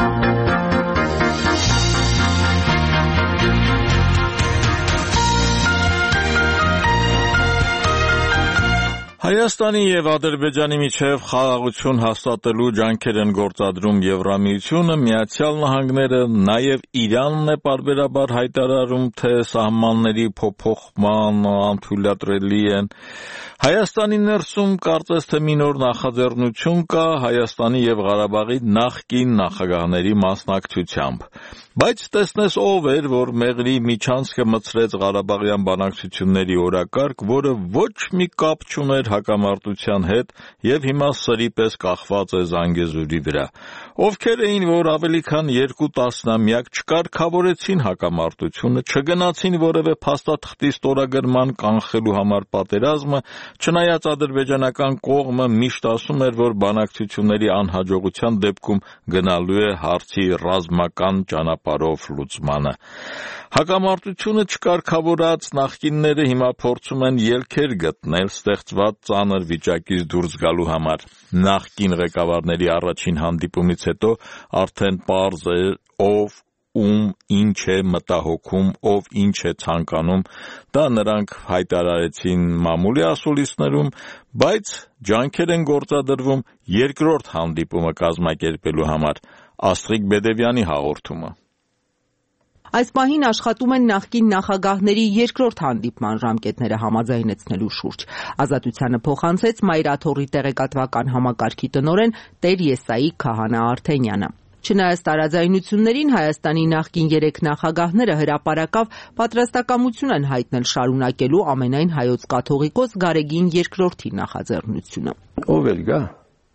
Հայաստանի եւ Ադրբեջանի միջև խաղաղություն հաստատելու ջանքեր են գործադրում Եվրամիությունը, Միացյալ Նահանգները, նաեւ Իրանն է պարբերաբար հայտարարում, թե սահմանների փոփոխման անթույլատրելի են։ Հայաստանի ներսում կարծես թե մի նոր նախաձեռնություն կա Հայաստանի եւ Ղարաբաղի նախկին նախագահների մասնակցությամբ։ Բայց տեսնես ով էր, որ Մեղրի միջանցքը մցրեց Ղարաբաղյան բանակցությունների օրակարգ, որը ոչ մի կապ չուներ հակամարտության հետ եւ հիմա սրի պես կախված է Զանգեզուրի վրա։ Ովքեր էին, որ ավելի քան երկու տասնամյակ չկարգավորեցին հակամարտությունը, չգնացին որևէ փաստաթղթի ստորագրման կանխելու համար պատերազմը, չնայած ադրբեջանական կողմը միշտ ասում էր, որ բանակցությունների անհաջողության դեպքում գնալու է հարցի ռազմական ճանապարհով լուծմանը։ Հակամարտությունը չկարգավորած նախկինները հիմա փորձում են ելքեր գտնել ստեղծված ծանր վիճակից դուրս գալու համար։ Նախկին ղեկավարների առաջին հանդիպումից հետո արդեն պարզ է ով ում ինչ է մտահոգում, ով ինչ է ցանկանում, դա նրանք հայտարարեցին մամուլի ասուլիսներում, բայց ջանքեր են գործադրվում երկրորդ հանդիպումը կազմակերպելու համար։ Աստղիկ Բեդևյանի հաղորդումը։ Այս պահին աշխատում են նախկին նախագահների երկրորդ հանդիպման ժամկետները համաձայնեցնելու շուրջ։ Ազատությանը փոխանցեց Մայրաթոռի տեղեկատվական համակարգի տնօրեն Տեր Եսայի Քահանա Արթենյանը։ Չնայած տարաձայնություններին, Հայաստանի նախկին երեք նախագահները հրապարակավ պատրաստակամություն են հայտնել շարունակելու ամենայն հայոց կաթողիկոս Գարեգին երկրորդի նախաձեռնությունը։ Ով էլ գա,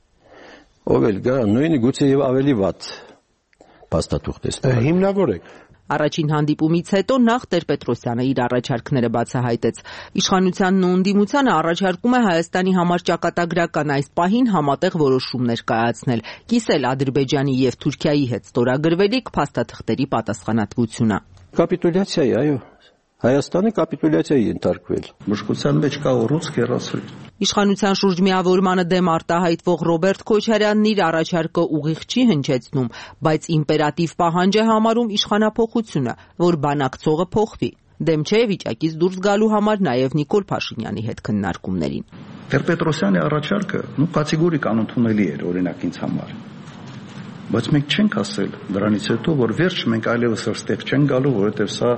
ով էլ գա, նույնը գուցե եւ ավելի վատ փաստաթուղթ է։ Հիմնավորեք։ Առաջին հանդիպումից հետո նախ Տեր-Պետրոսյանը իր առաջարկները բացահայտեց։ Իշխանությանն ու ընդդիմությանը առաջարկում է Հայաստանի համար ճակատագրական այս պահին համատեղ որոշումներ կայացնել, կիսել Ադրբեջանի եւ Թուրքիայի հետ ստորագրվելիք փաստաթղթերի պատասխանատվությունը։ Կապիտուլյացիա, այո։ Հայաստանը կապիտուլյացիայի ենթարկվել։ Մշկության մեջ կա ռուսք հեռացրել։ Իշխանության շուրջ միավորմանը դեմ արտահայտվող Ռոբերտ Քոչարյանն իր առաջարկը ուղիղ չի հնչեցնում, բայց իմպերատիվ պահանջ է համարում իշխանափոխությունը, որ բանակցողը փոխվի։ Դեմ չէ վիճակից դուրս գալու համար նաև Նիկոլ Փաշինյանի հետ քննարկումներին։ Տեր-Պետրոսյանի առաջարկը նու կատեգորիկ անընդունելի էր օրինակ ինձ համար։ Բայց մենք չենք ասել դրանից հետո, որ վերջ մենք այլևս այստեղ չենք գալու, որովհետև սա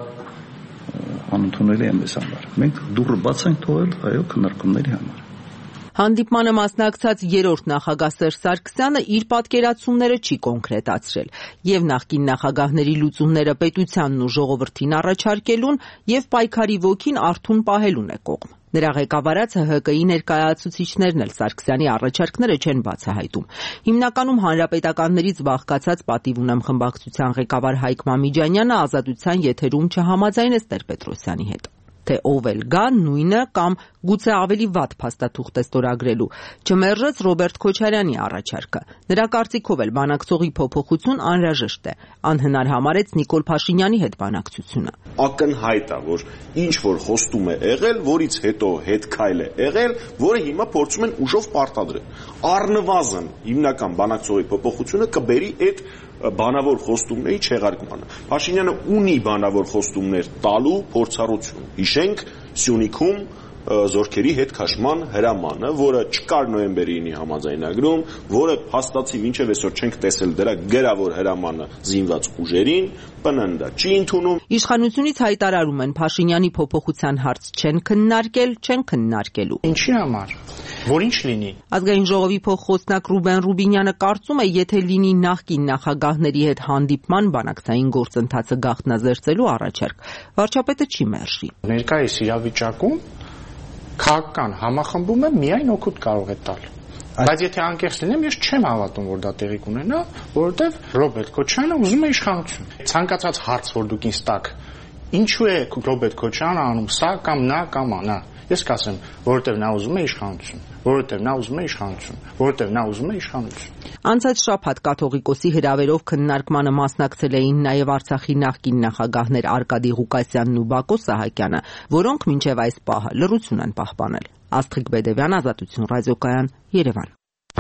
անընդունելի է մեզ համար։ Մենք դուռը բաց ենք թողել այո քննարկումների համար։ Հանդիպմանը մասնակցած երրորդ նախագահ Սերժ Սարգսյանը իր պատկերացումները չի կոնկրետացրել եւ նախկին նախագահների լուծումները պետությանն ու ժողովրդին առաջարկելուն եւ պայքարի ոգին արթուն պահելուն է կողմ։ Նրա ղեկավարած Հ Հ Կ-ի ներկայացուցիչներն էլ Սարգսյանի առաջարկները չեն բացահայտում։ Հիմնականում հանրապետականներից բաղկացած պատիվ ունեմ խմբակցության ղեկավար Հայկ Մամիջանյանը Ազատության եթերում չհամաձայնեց Տեր-Պետրոսյանի հետ։ Թե ով էլ գա, նույնը կամ գուցե ավելի վատ փաստաթուղթ է ստորագրելու, չմերժեց Ռոբերտ Քոչարյանի առաջարկը։ Նրա կարծիքով էլ բանակցողի փոփոխություն անհրաժեշտ է, անհնար համարեց Նիկոլ Փաշինյանի հետ բանակցությունը։ Ակնհայտ է, որ ինչ որ խոստում է եղել, որից հետո հետքայլ է եղել, որը հիմա փորձում են ուժով պարտադրել։ Առնվազն հիմնական բանակցողի փոփոխությունը կբերի այդ բանավոր խոստումների չեղարկմանը։ Փաշինյանը ունի բանավոր խոստումներ տալու փորձառություն։ Հիշենք Սյունիքում զորքերի հետ քաշման հրամանը, որը չկար նոյեմբերի ինի համաձայնագրում, որը հաստատի մինչև այսօր չենք տեսել դրա գրավոր հրամանը զինված ուժերին, Պ Ն Ն-ը չի ընդունում։ Իշխանությունից հայտարարում են Փաշինյանի փոփոխության հարց չեն քննարկել, չեն քննարկելու։ Ինչի համար? Որ ինչ լինի։ Ազգային ժողովի փոխխոսնակ Ռուբեն Ռուբինյանը կարծում է, եթե լինի նախկին նախագահների հետ հանդիպման բանակցային գործընթացը գաղտնազերծելու առաջարկ, վարչապետը չի մերժի։ Ներկայիս իրավիճակում քաղաքական համախմբումը միայն օգուտ կարող է տալ։ Բայց եթե անկեղծ լինեմ, ես չեմ հավատում, որ դա տեղի կունենա, որովհետև Ռոբերտ Քոչարյանը ուզում է իշխանություն։ Ցանկացած հարց, որ դուք ինձ տաք, ինչու է Ռոբերտ Քոչարյանը անում սա կամ նա կամ նա, ես կասեմ, որովհետև նա ուզում է իշխանություն, որովհետև նա ուզում է իշխանություն, որովհետև նա ուզում է իշխանություն։ Անցած շաբաթ կաթողիկոսի հրավերով քննարկմանը մասնակցել էին նաև Արցախի նախկին նախագահներ Արկադի Ղուկասյանն ու Բակո Սահակյանը, որոնք մինչև այս պահը լռություն են պահպանել։ Աստղիկ Բեդևյան, Ազատություն ռադիոկայան, Երևան։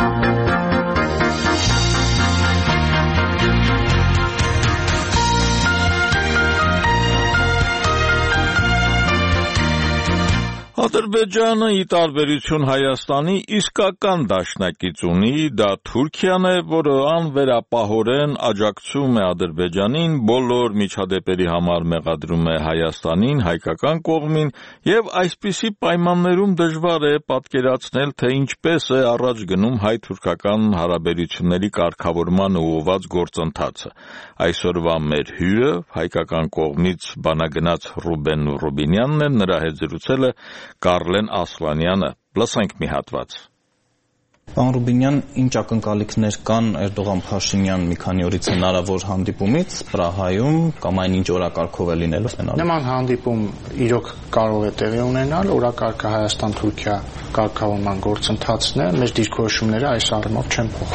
Ադրբեջանը ի տարբերություն Հայաստանի իսկական դաշնակից ունի, դա Թուրքիան է, որը անվերապահորեն աջակցում է Ադրբեջանին, բոլոր միջադեպերի համար մեղադրում է Հայաստանին, հայկական կողմին, եւ այսպիսի պայմաններում դժվար է պատկերացնել, թե ինչպես է առաջ գնում հայ-թուրքական հարաբերությունների կարգավորման ուղղված գործընթացը։ Այսօրվա մեր հյուրը հայկական կողմից բանագնաց Ռուբեն Ռուբինյանն է, նրա հետ զրուցել է Կարլեն Ասլանյանը, լսենք մի հատված։ Պարոն Ռուբինյան, ինչ ակնկալիքներ կան Էրդողան-Փաշինյան մի քանի օրից հնարավոր հանդիպումից Պրահայում կամ այնինչ օրակարգով է լինելու սենալը։ Նման հանդիպում իրոք կարող է տեղի ունենալ, օրակարգը Հայաստան-Թուրքիա կարգավորման գործընթացն է, մեր դիրքորոշումները այս առումով չեն փոխվել։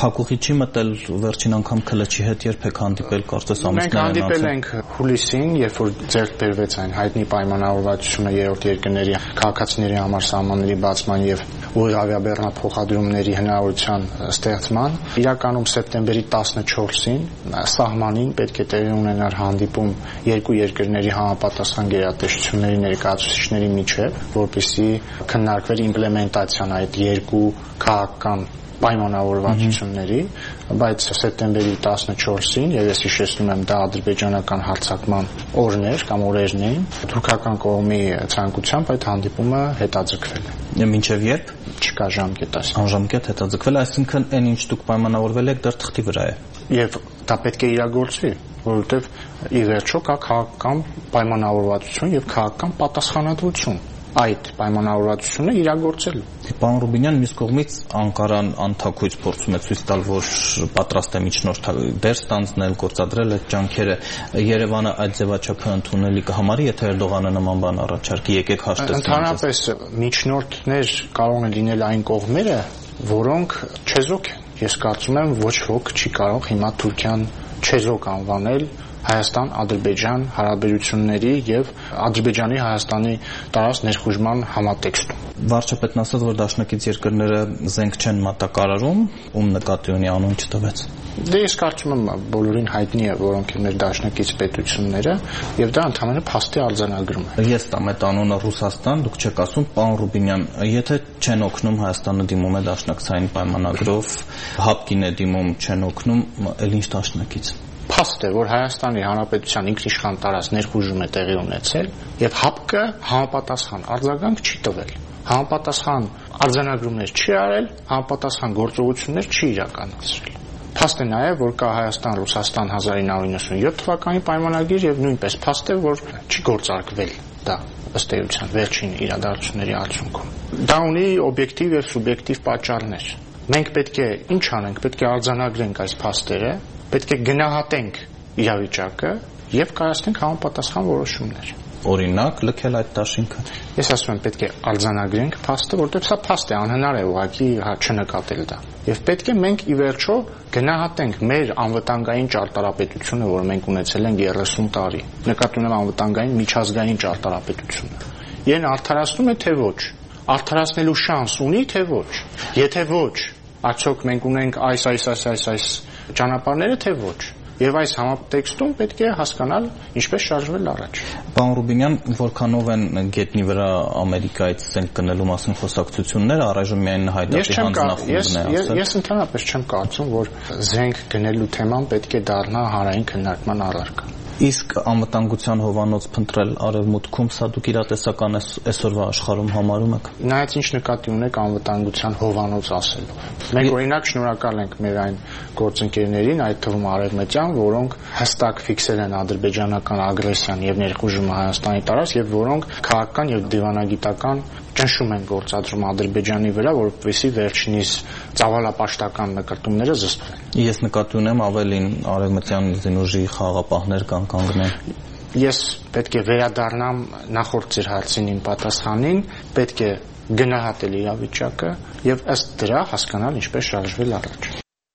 Փակուղի չի մտել վերջին անգամ քլաչի հետ երբեք հանդիպել կարծես ամիսներ Մենք հանդիպել ենք հուլիսին, երբ որ ձեռք բերվեց այն հայտնի պայմանավորվածությունը երրորդ երկրների քաղաքացիների համար սահմանների բացման եւ ուղղավիաբեռնա փոխադրումների հնարավորության ստեղծման։ Իրականում սեպտեմբերի տասնչորսին սահմանին պետք է տեղի ունենար հանդիպում երկու երկրների համապատասխան գերատեսչությունների ներկայացուցիչների միջև, որպեսզի քննարկվեր իմպլեմենտացիան այդ երկու քաղաքական պայմանավորվածությունների, բայց սեպտեմբերի տասնչորսին, եւ ես հիշեցնում եմ, դա ադրբեջանական հարձակման օրն էր կամ օրերն էին, թուրքական կողմի ցանկությամբ այդ հանդիպումը հետաձգվել է։ Մինչև երբ? Չկա ժամկետ այս։ Անժամկետ հետաձգվել, այսինքն այն ինչ դուք պայմանավորվել եք դեռ թղթի վրա է։ Եվ դա պետք է իրագործվի, որովհետև ի վերջո կա քաղաքական պայմանավորվածություն եւ քաղաքական պատասխանատվություն այդ պայմանավորվածությունը իրագործելու։ Պարոն Ռուբինյան, մյուս կողմից Անկարան անթաքույց փորձում է ցույց տալ, որ պատրաստ է միջնորդ դեր ստանձնել, գործադրել այդ ջանքերը։ Երևանը այդ ձևաչափը ընդունելի կհամարի, եթե Էրդողանը նման բան առաջարկի, եկեք հաշտեցնենք։ Ընդհանրապես միջնորդներ կարող են լինել այն կողմերը, որոնք չեզոք են։ Ես կարծում եմ, ոչ ոք չի կարող հիմա Թուրքիան չեզոք անվանել Հայաստան-Ադրբեջան հարաբերությունների եւ Ադրբեջանի Հայաստանի տարած ներխուժման համատեքստում։ Վարչապետն ասաց, որ դաշնակից երկրները զենք չեն մատակարարում, ում նկատի ունի անուն չտվեց։ Դե ես կարծում եմ բոլորին հայտնի է, որոնք են մեր դաշնակից պետությունները, եւ դա ընդհանրապես փաստի արձանագրում է։ Ես տամ այդ անունը Ռուսաստան, դուք չեք ասում, պարոն Ռուբինյան, եթե չեն օգնում Հայաստանը դիմում է դաշնակցային պայմանագրով, հապկին է դիմում, չեն օգնում, ել ինչ դաշնակից։ Փաստ է, որ Հայաստանի Հանրապետության ինքնիշխան տարած ներխուժում է տեղի ունեցել եւ ՀԱՊԿ-ը համապատասխան արձագանք չի տվել։ Համապատասխան արձանագրումներ չի արել, համապատասխան գործողություններ չի իրականացրել։ Փաստ է նաեւ, որ կա Հայաստան-Ռուսաստան հազար ինը հարյուր նվաթ թվականի պայմանագիր եւ նույնպես փաստ է, որ չի գործարկվել դա ըստ էության վերջին իրադարձությունների արդյունքում։ Դա ունի օբյեկտիվ եւ սուբյեկտիվ պատճառներ։ Մենք պետք է ինչ անենք, պետք է արձանագրենք այս փաստերը, պետք է գնահատենք իրավիճակը եւ կայացնենք համապատասխան որոշումներ։ Օրինակ, լքել այդ դաշինքը։ Ես ասում եմ, պետք է արձանագրենք փաստը, որտեղ սա փաստ է, անհնար է ուղղակի չնկատել դա։ Եվ պետք է մենք ի վերջո գնահատենք մեր անվտանգային ճարտարապետությունը, որը մենք ունեցել ենք երեսուն տարի։ Նկատի ունեմ անվտանգային միջազգային ճարտարապետությունը։ Իրեն արդարացնում է թե ոչ։ Արդարացնելու շանս ունի թե ոչ։ Եթե ոչ, արդյոք մենք ունենք այս այս այս այս այս ճանապարհները թե ոչ։ Եվ այս համատեքստում պետք է հասկանալ ինչպես շարժվել առաջ։ Պարոն Ռուբինյան, որքանով են գետնի վրա Ամերիկայից զենք գնելու մասին խոսակցությունները, առայժմ միայն հայտարարի հանձնախումբն է ասել։ Ես ընդհանրապես չեմ կարծում, որ զենք գնելու թեման պետք է դառնա հանրային քննարկման առարկա։ Իսկ անվտանգության հովանոց փնտրել արևմուտքում, սա դուք իրատեսական այսօրվա աշխարհում համարում եք։ Նայած ինչ նկատի ունեք անվտանգության հովանոց ասելով։ Մենք օրինակ շնորհակալ ենք մեր այն գործընկերներին, այդ թվում արևմտյան, որոնք հստակ ֆիքսել են ադրբեջանական ագրեսիան եւ ներխուժումը Հայաստանի տարած եւ որոնք քաղաքական եւ դիվանագիտական ճնշում են գործադրում Ադրբեջանի վրա, որովհետեւ վերջինիս ծավալապաշտական նկարտումները զսպվեն։ Ես նկատի ունեմ ավելին արևմտյան զինուժի խաղապահներ կան կանգնեն։ Ես պետք է վերադառնամ նախորդ ձեր հարցին իմ պատասխանին, պետք է գնահատել իրավիճակը եւ ըստ դրա հասկանալ ինչպես շարժվել առաջ։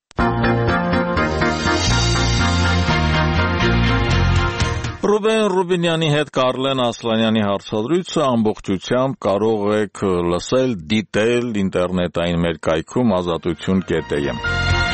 Ռուբեն Ռուբինյանի հետ Կարլեն Ասլանյանի հարցադրույցը ամբողջությամբ կարող եք լսել, դիտել ինտերնետային մեր կայքում ազատություն կետ է եմ։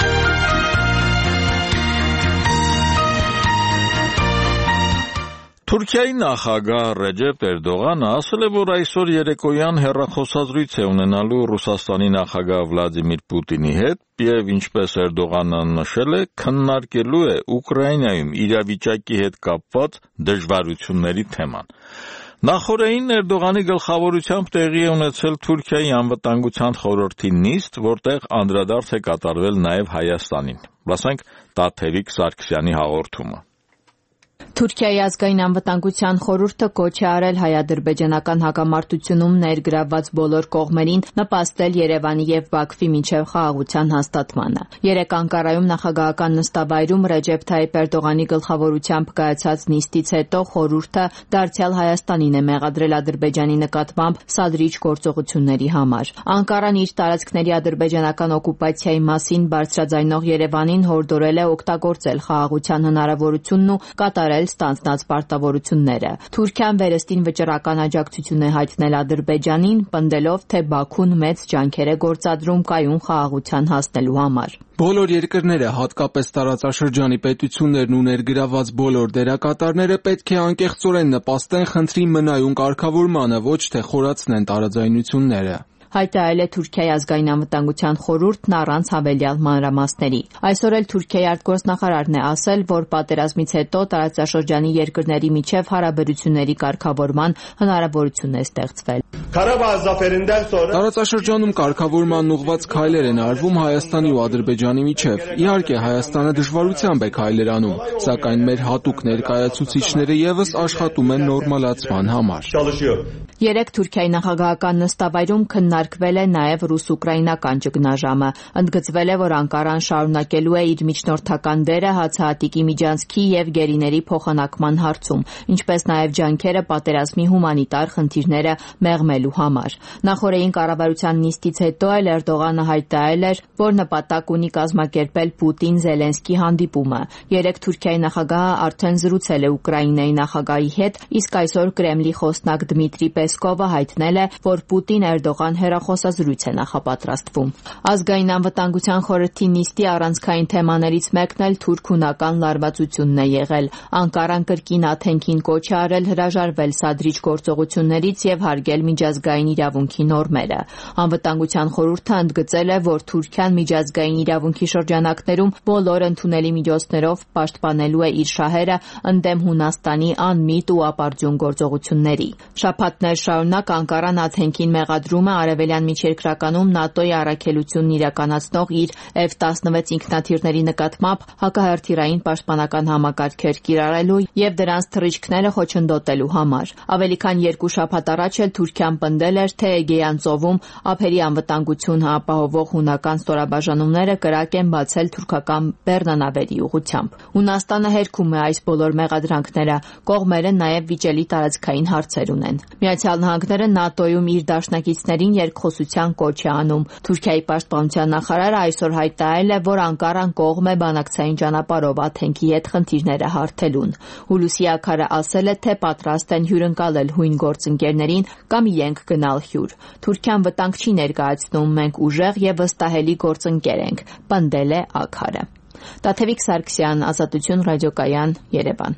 Թուրքիայի նախագահ Ռեջեփ Էրդողանը ասել է, որ այսօր երեկոյան հեռախոսազրույց է ունենալու Ռուսաստանի նախագահ Վլադիմիր Պուտինի հետ եւ ինչպես Էրդողանը նշել է, քննարկելու է Ուկրաինայում իրավիճակի հետ կապված դժվարությունների թեման։ Նախորդին Էրդողանի գլխավորությամբ տեղի է ունեցել Թուրքիայի անվտանգության խորհրդի նիստ, որտեղ անդրադարձ է կատարվել նաեւ Հայաստանին։ Լսենք Տաթևիկ Սարգսյանի հաղորդումը։ Թուրքիայի ազգային անվտանգության խորհուրդը կոչ է արել հայ-ադրբեջանական հակամարտությունում ներգրավված բոլոր կողմերին նպաստել Երևանի եւ Բաքվի միջև խաղաղության հաստատմանը։ Երեկ Անկարայում նախագահական նստավայրում Ռեջեփ Թայիփ Էրդողանի գլխավորությամբ կայացած նիստից հետո խորհուրդը դարձյալ Հայաստանին է մեղադրել Ադրբեջանի նկատմամբ սադրիչ գործողությունների համար։ Անկարան իր տարածքների ադրբեջանական օկուպացիայի մասին բարձրաձայնող Երևանին հորդորել է օգտագործել խաղաղության հնարավորությունն ու կատարել ստանձնած պարտավորությունները։ Թուրքիան վերստին վճռական աջակցություն է հայտնել Ադրբեջանին, պնդելով, թե Բաքուն մեծ ջանքեր է գործադրում կայուն խաղաղության հասնելու համար։ Բոլոր երկրները, հատկապես տարածաշրջանի պետություններն ու ներգրաված բոլոր դերակատարները պետք է անկեղծորեն նպաստեն խնդրի մնայուն կարգավորմանը, ոչ թե խորացնեն տարաձայնությունները։ Հայտարարել է Թուրքիայի ազգային անվտանգության խորհուրդն առանց հավելյալ մանրամասների։ Այսօր էլ Թուրքիայի արտգործնախարարն է ասել, որ պատերազմից հետո տարածաշրջանի երկրների միջև հարաբերությունների կարգավորման հնարավորություն է ստեղծվել։ Տարածաշրջանում կարգավորման ուղղված քայլեր են արվում Հայաստանի ու Ադրբեջանի միջև։ Իհարկե, Հայաստանը դժվարությամբ է քայլեր անում, սակայն մեր հատուկ ներկայացուցիչները ևս աշխատում են նորմալացման համար։ Երեկ Թուրքիայի նախագահական նստավայրում քննարկվել է նաև ռուս-ուկրաինական ճգնաժամը։ Ընդգծվել է, որ Անկարան շարունակելու է իր միջնորդական դերը հացահատիկի միջանցքի եւ գերիների փոխանակման հարցում, ինչպես նաև ջանքերը պատերազմի հումանիտար խնդիրները մեղմելու համար։ Նախորդային կառավարության նիստից հետո էլ Էրդողանը հայտարարել էր, որ նպատակ ունի կազմակերպել Պուտին-Զելենսկի հանդիպումը։ Երեկ Թուրքիայի նախագահը արդեն զրուցել է Ուկրաինայի նախագահի հետ, իսկ այսօր Կրեմլի խոսնակ Դմիտրի Պեսկովը հայտնել է, որ Պուտին-Էրդողան հեռախոսազրույց է նախապատրաստվում։ Ազգային անվտանգության խորհրդի նիստի առանցքային թեմաներից մեկն էլ թուրք-հունական լարվածությունն է եղել։ Անկարան կրկին Աթենքին կոչ է արել հրաժարվել սադրիչ գործողություններից եւ հարգել միջազգային իրավունքի նորմերը։ Անվտանգության խորհուրդը ընդգծել է, որ Թուրքիան միջազգային իրավունքի շրջանակներում բոլոր ընդունելի միջոցներով պաշտպանելու է իր շահերը ընդդեմ Հունաստանի անմիտ ու ապարդյուն գործողությունների։ Շաբաթներ շարունակ Անկարան Աթենքին մեղադրում է արևելյան միջերկրականում ՆԱՏՕ-ի առաքելությունն իրականացնող իր Էֆ տասնվեց ինքնաթիռների նկատմամբ հակահրթիռային պաշտպանական համակարգեր կիրառելու եւ դրանց թռիչքները խոչընդոտելու համար։ Ավելի քան երկու շաբաթ առաջ էլ Թուրքիան պնդել էր, թե Էգեյան ծովում ափերի անվտանգություն ապահովող հունական ստորաբաժանումները կրակ են բացել թուրքական բեռնանավերի ուղղությամբ։ Հունաստանը հերքում է այս բոլոր մեղադրանքները։ Կողմերը նաև վիճելի տարածքային հարցեր ունեն։ Միացյալ Նահանգները ՆԱՏՕ-ում իր դաշնակիցներին երկխոսության կոչ է անում։ Թուրքիայի պաշտպանության նախարարը այսօր հայտարարել է, որ Անկարան կողմ է բանակցային ճանապարհով Աթենքի հետ խնդիրները հարթելուն։ Հուլիսի Աքարը ասել է, թե պատրաստ են հյուրընկալել հույն գործընկերներին կամ իրենք գնալ հյուր։ Թուրքիան վտանգ չի ներկայացնում, մենք ուժեղ եւ վստահելի գործընկեր ենք, պնդել է Աքարը։ Տաթևիկ Սարգսյան, Ազատություն ռադիոկայան, Երևան։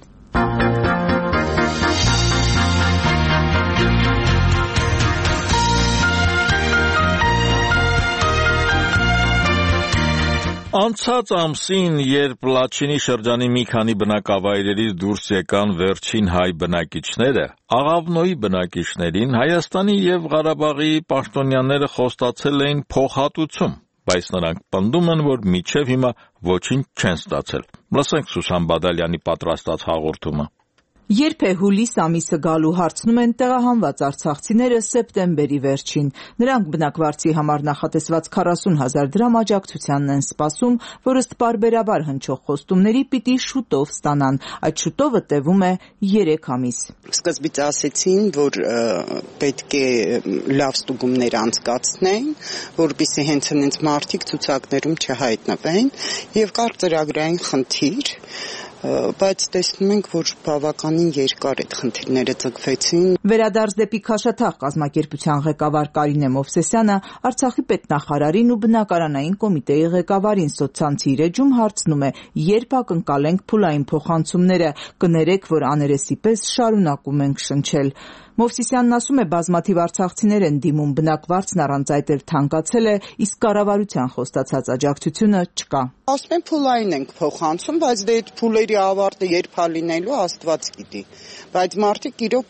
Անցած ամսին, երբ Լաչինի շրջանի մի քանի բնակավայրերից դուրս եկան վերջին հայ բնակիչները, Աղավնոյի բնակիչներին Հայաստանի եւ Ղարաբաղի պաշտոնյաները խոստացել էին փոխհատուցում, բայց նրանք պնդում են, որ մինչև հիմա ոչինչ չեն ստացել։ Լսենք Սուսան Բադալյանի պատրաստած հաղորդումը։ Երբ է հուլիս ամիսը գալու հարցնում են տեղահանված արցախցիները սեպտեմբերի վերջին։ Նրանք բնակվարձի համար նախատեսված քառասուն հազար դրամ աջակցությանն են սպասում, որ ըստ պարբերաբար հնչող խոստումների պիտի շուտով ստանան։ Այդ շուտովը տևում է երեք ամիս։ Սկզբից ասեցին, որ պետք է լավ ստուգումներ անցկացնեն, որպեսզի հենց հենց մարդիկ ցուցակներում չհայտնվեն, եւ կար ծրագրային խնդիր, բայց տեսնում ենք, որ բավականին երկար այդ խնդիրները ձգվեցին։ Վերադարձ դեպի Քաշաթաղ կազմակերպության ղեկավար Կարինե Մովսեսյանը Արցախի պետնախարարին ու բնակարանային կոմիտեի ղեկավարին սոցցանցի իր էջում հարցնում է, երբ ակնկալենք փուլային փոխանցումները, կներեք, որ աներեսի պես շարունակում ենք շնչել։ Մովսիսյանն ասում է, բազմաթիվ արցախցիներ են դիմում, բնակվարձն առանց այդ էլ թանկացել է, իսկ կառավարության խոստացած աջակցությունը չկա։ Ասում են փուլային ենք փոխանցում, բայց դե այդ փուլերի ավարտը երբ է լինելու, Աստված գիտի։ Բայց մարդիկ իրոք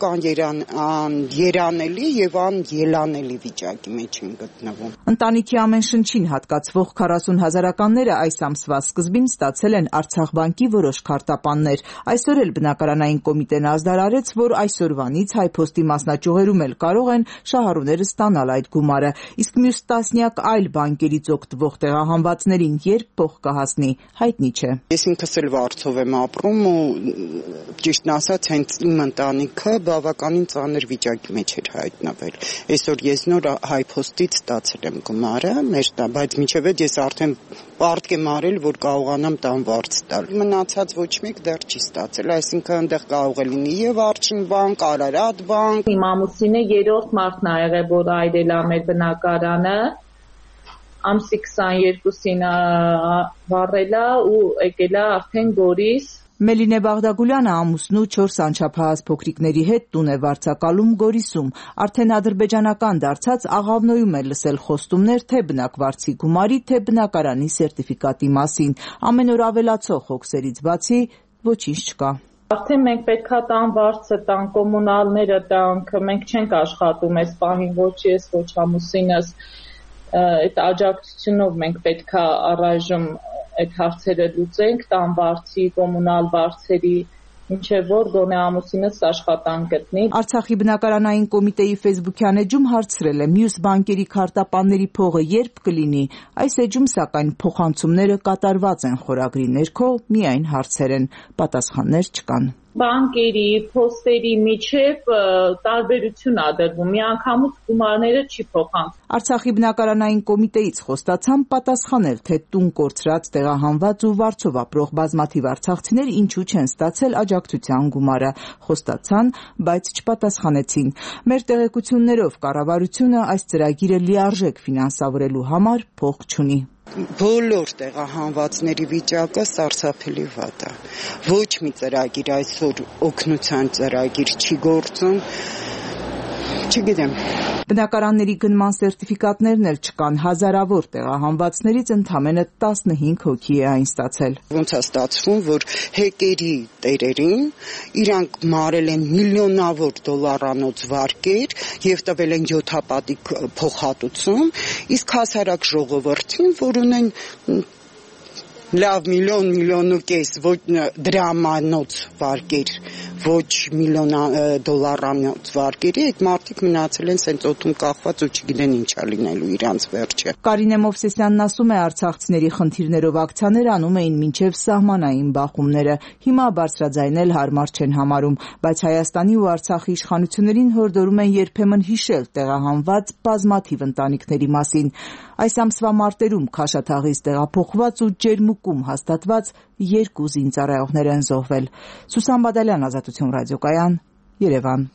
աներանելի եւ անելանելի վիճակի մեջ են գտնվում։ Ընտանիքի ամեն շնչին հատկացվող քառասուն հազարականները այս ամսվա սկզբին ստացել են Արցախ բանկի որոշ քարտապաններ։ Այսօր էլ բնակարանային կոմիտեն ազդարարեց, որ այսօրվանից Հայփոստի մասնաճյուղերում էլ կարող են շահառուները ստանալ այդ գումարը, իսկ մյուս տասնյակ այլ բանկերից օգտվող տեղահանվածներին երբ փող կհասնի, հայտնի չէ։ Ես ինքս էլ Վարչով եմ ապրում ու ճիշտն ասած հենց իմ ընտանիքը բավականին ծանր վիճակի մեջ էր հայտնվել։ Այսօր ես նոր Հայփոստից ստացել եմ գումարը, մեր տա, բայց մինչև այդ ես արդեն պարտք եմ արել, որ կարողանամ տան վարձ տալ։ Մնացած ոչ մեկ դեռ չի ստացել, այսինքն այնտեղ կարող է լինի եւ Արչին բանկ, Արարատ բանկ։ Իմ ամուսինը երրորդ մարդն ա եղել, որ այրել ա մեր բնակարանը։ Ամսի քսաներկուսին վառել ա ու եկել ա արդեն Գորիս։ Մելինե Բաղդագուլյանը ամուսնու չորս անչափահաս փոքրիկների հետ տուն է վարձակալում Գորիսում։ Արդեն ադրբեջանական դարձած Աղավնոյում է լսել խոստումներ թե բնակվարձի գումարի, թե բնակարանի սերտիֆիկատի մասին։ Ամեն օր ավելացող հոգսերից բացի ոչինչ չկա։ Արդեն մենք պետքա տան վարձը տան, կոմունալները տանք, մենք չենք աշխատում այս պահին, ոչ ես, ոչ ամուսինս, այդ աջակցությունով մենք պետքա առայժմ այդ հարցերը լուծենք, տան վարձի, կոմունալ վարձերի, ինչեւ որ գոնե ամուսինս աշխատանք գտնի։ Արցախի բնակարանային կոմիտեի ֆեյսբուքյան էջում հարցրել է մյուս բանկերի քարտապանների փողը երբ կլինի։ Այս էջում սակայն փոխանցումները կատարված են խորագրի ներքո, միայն հարցեր են, պատասխաններ չկան։ Բանկերի, փոստերի միջև տարբերություն ա դրվում, միանգամից գումարները չի փոխանցվում։ Արցախի բնակարանային կոմիտեից խոստացան պատասխանել, թե տուն կորցրած տեղահանված ու վարձով ապրող բազմաթիվ արցախցիներ ինչու չեն ստացել աջակցության գումարը։ Խոստացան, բայց չպատասխանեցին։ Մեր տեղեկություններով կառավարությունը այս ծրագիրը լիարժեք ֆինանսավորելու համար փող չունի։ Բոլոր տեղահանվածների վիճակը սարսափելի վատ է։ Ոչ մի ծրագիր այսօր օգնության ծրագիր չի գործում։ Չգիտեմ։ Բնակարանների գնման սերտիֆիկատներն էլ չկան, հազարավոր տեղահանվածներից ընդամենը տասնհինգ հոգի է այն ստացել։ Ոնց է ստացվում, որ հեկերի տերերին իրանք մարել են միլիոնավոր դոլարանոց վարկեր եւ տվել են յոթապատիկ փոխհատուցում, իսկ հասարակ ժողովրդին, որ ունեն լավ միլիոն, միլիոն ու կես, ոչ դրամանոց վարկեր, ոչ միլիոն դոլարանոց վարկերի, այդ մարդիկ մնացել են սենց օդում կախված ու չգիտեն ինչա լինելու իրանց վերջը։ Կարինե Մովսեսյանն ասում է, արցախցիների խնդիրներով ակցիաներ անում էին մինչև սահմանային բախումները։ Հիմա բարձրաձայնել հարմար չեն համարում, բայց Հայաստանի ու Արցախի իշխանություններին հորդորում են երբեմն հիշել տեղահանված բազմաթիվ ընտանիքների մասին։ Այս ամսվա մարտերում Քաշաթաղից տեղափոխված ու Ջերմուկում հաստատված երկու զինծառայողներ են զոհվել։ Սուսան Բադալյան, Ազատություն ռադիոկայան, Երևան։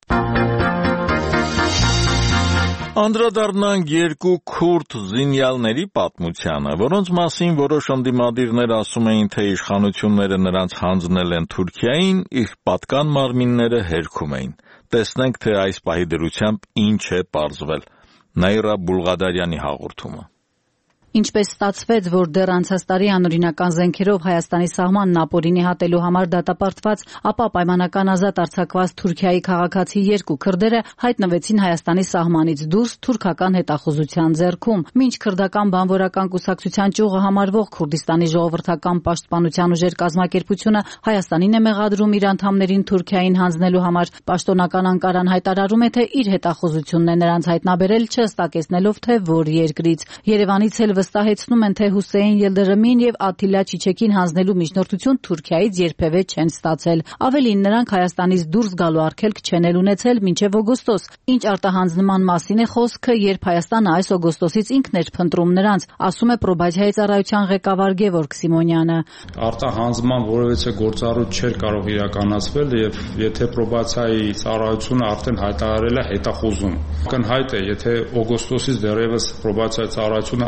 Անդրադառնանք երկու քուրդ զինյալների պատմությանը, որոնց մասին որոշ ընդդիմադիրներ ասում էին, թե իշխանությունները նրանց հանձնել են Թուրքիային, իսկ պատկան մարմինները հերքում էին։ Տեսնենք, թե այս պահի դրությամբ ինչ է պարզվել։ Նաիրա Բուլղադարյանի հաղորդումը։ Ինչպես ստացվեց, որ դեռ անցած տարի անօրինական զենքերով Հայաստանի սահմանն ապօրինի հատելու համար դատապարտված, ապա պայմանական ազատ արձակված Թուրքիայի քաղաքացի երկու քրդերը հայտնվեցին Հայաստանի սահմանից դուրս թուրքական հետախուզության ձեռքում։ Մինչ քրդական բանվորական կուսակցության ճյուղը համարվող Քուրդիստանի ժողովրդական պաշտպանության ուժեր կազմակերպությունը Հայաստանին է մեղադրում իր անդամներին Թուրքիային հանձնելու համար, պաշտոնական Անկարան հայտարարում է, թե իր հետախուզությունն է նրանց հայտնաբերել, չհստակեցնելով, թե որ երկրից։ Երևանից էլ վստահեցնում են, թե Հուսեյն Ելդրմին եւ Աթիլա Չիչեքին հանձնելու միջնորդություն Թուրքիայից երբևէ չեն ստացել։ Ավելին, նրանք Հայաստանից դուրս գալու արգելք չեն էլ ունեցել մինչև օգոստոս։ Ինչ արտահանձնման մասին է խոսքը, երբ Հայաստանը այս օգոստոսից ինքն էր փնտրում նրանց, ասում է Պրոբացիայի ծառայության ղեկավար Գևորգ Սիմոնյանը։ Արտահանձնման որևէ գործառույթ չէր կարող իրականացվել եւ եթե Պրոբացիայի ծառայությունը արդեն հայտարարել է հետախուզում։ Ակնհայտ է, եթե օգոստոսից դեռևս Պրոբացիայի ծառայությունը անձանց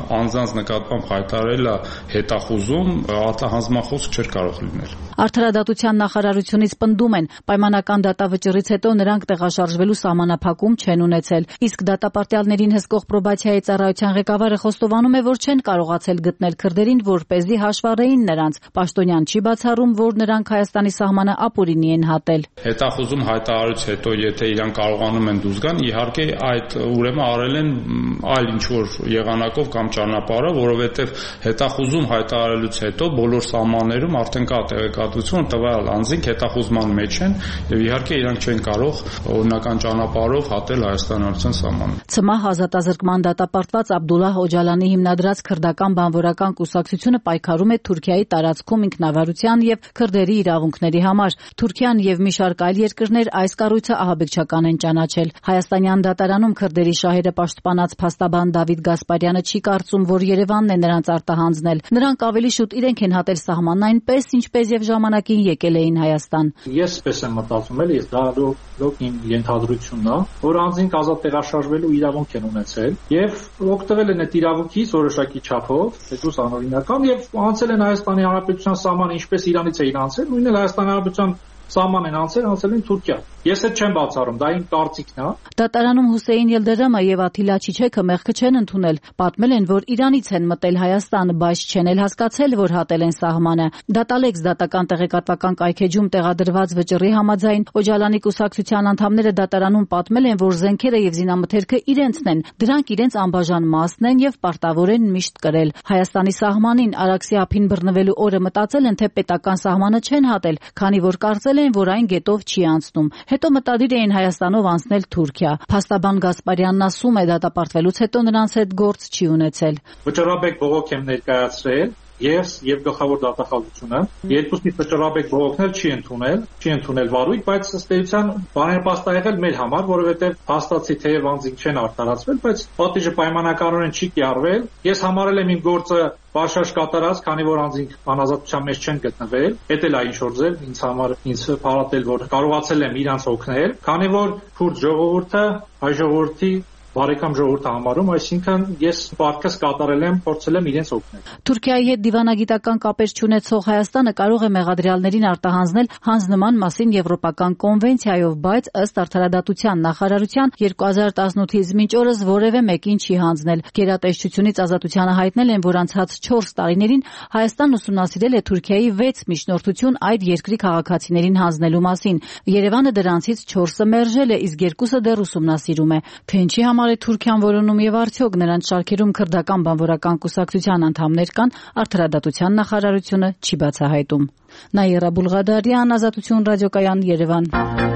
նրանց նկատմամբ հայտարարելը հետախուզում արտահանձնախոսք չէր կարող լինել։ Արդարադատության նախարարությունից պնդում են, պայմանական դատավճռից հետո նրանք տեղաշարժվելու սահմանափակում չեն ունեցել, իսկ դատապարտյալներին հսկող պրոբացիայի ծառայության ղեկավարը խոստովանում է, որ չեն կարողացել գտնել քրդերին, որպեսզի հաշվառեին նրանց։ Պաշտոնյան չի բացառում, որ նրանք Հայաստանի սահմանը ապօրինի են հատել։ Հետախուզում հայտարարից հետո, եթե իրենք կարողանում են դուրս գան, իհարկե այդ ուրեմն արել են այլ ինչ-որ եղանակով կամ ճանապարհով, որովհետև հետախուզում հայտարարելուց հետո բոլոր սահմաններում արդեն կա տեղեկատվություն, տվյալ անձինք հետախուզման մեջ են եւ իհարկե իրենք չեն կարող օրինական ճանապարհով հատել Հայաստանի Հանրապետության սահմանը։ ՑՄՀ ազատազրկման դատապարտված Աբդուլլահ Օջալանի հիմնադրած քրդական բանվորական կուսակցությունը պայքարում է Թուրքիայի տարածքում ինքնավարության եւ քրդերի իրավունքների համար։ Թուրքիան եւ մի շարք այլ երկրներ այս կառույցը ահաբեկչական են ճանաչել։ Հայաստանյան դատարանում քրդերի շահերը պաշտպանած փաստաբան Դավիթ Գասպարյանը չի կարծում, որ Երևանն է նրանց արտահանձնել։ Նրանք ավելի շուտ իրենք են հատել սահմանն այնպես, ինչպես եւ ժամանակին եկել էին Հայաստան։ Ես պես եմ մտածում, էլի, դա լոկ իմ ենթադրությունն է, որ անձինք ազատ տեղաշարժվելու իրավունք են ունեցել եւ օգտվել են այդ իրավունքից որոշակի չափով, դեպուս անօրինական եւ անցել են Հայաստանի Հանրապետության սահմանը, ինչպես Իրանից էին անցել, նույնն էլ Հայաստանի Հանրապետության սահման են անցել, անցել են Թուրքիա։ Ես էլ չեմ բացառում, դա իմ կարծիքն է։ Դատարանում Հուսեյն Ելդերամը եւ Աթիլա Չիչեքը մեղքը չեն ընդունել, պատմել են, որ Իրանից են մտել Հայաստան, բայց չեն էլ հասկացել, որ հատել են սահմանը։ Դատալեքս դատական տեղեկատվական կայքեջում տեղադրված վճռի համաձայն Օջալանի կուսակցության անդամները դատարանում պատմել են, որ զենքերը եւ զինամթերքը իրենցն են, դրանք իրենց անբաժան մասն են եւ պարտավոր են միշտ կրել։ Հայաստանի սահմանին Արաքսի ափին բռնվելու օրը մտածել են, թե պետական սահմանը չեն հատել, քանի որ կարծել են, որ այն գետով չի անցնում։ Հետո մտադիր էին Հայաստանով անցնել Թուրքիա։ Փաստաբան Գասպարյանն ասում է, դատապարտվելուց հետո նրանց հետ գործ չի ունեցել։ Վճռաբեկ բողոք եմ ներկայացրել, ես եւ գլխավոր դատախազությունը երկուսնի վճռաբեկ բողոքներ չի ընդունել, չի ընդունել վարույթ, բայց ըստ էության բաներպաստ ա եղել մեր համար, որովհետեւ հաստատի թեև անձինք չեն արտարացվել, բայց պատիժը պայմանականորեն չի կիրառվել։ Ես համարել եմ իմ գործը բաշաշ կատարած, քանի որ անձինք անազատության մեջ չեն գտնվել։ Էդ էլ է ինչ որ ձև ինձ համար ինձ փառատել, որ կարողացել եմ իրանց օգնել, քանի որ քուրդ ժողովուրդը, հայ ժողովրդի բարեկամ ժողովուրդը համարում, այսինքն ես պարտքս կատարել եմ, փորձել եմ իրենց օգնել։ Թուրքիայի հետ դիվանագիտական կապեր չունեցող Հայաստանը կարող է մեղադրյալներին արտահանձնել հանձնման մասին եվրոպական կոնվենցիայով, բայց ըստ Արդարադատության նախարարության երկու հազար տասնութից մինչ օրս որևէ մեկին չի հանձնել։ Գերատեսչությունից Ազատությանը հայտնել են, որ անցած չորս տարիներին Հայաստանն ուսումնասիրել է Թուրքիայի վեց միջնորդություն այդ երկրի քաղաքացիներին հանձնելու մասին։ Երևանը դրանցից չորսը մերժել է, իսկ երկուսը դեռ ուսումնասիրում է։ Թե ինչի համար է Թուրքիան որոնում եւ արդյոք նրանց շարքերում քրդական բանվորական կուսակցության անդամներ կան, Արդարադատության նախարարությունը չի բացահայտում։ Նաիրա Բուլղադարյան, Ազատություն ռադիոկայան, Երևան։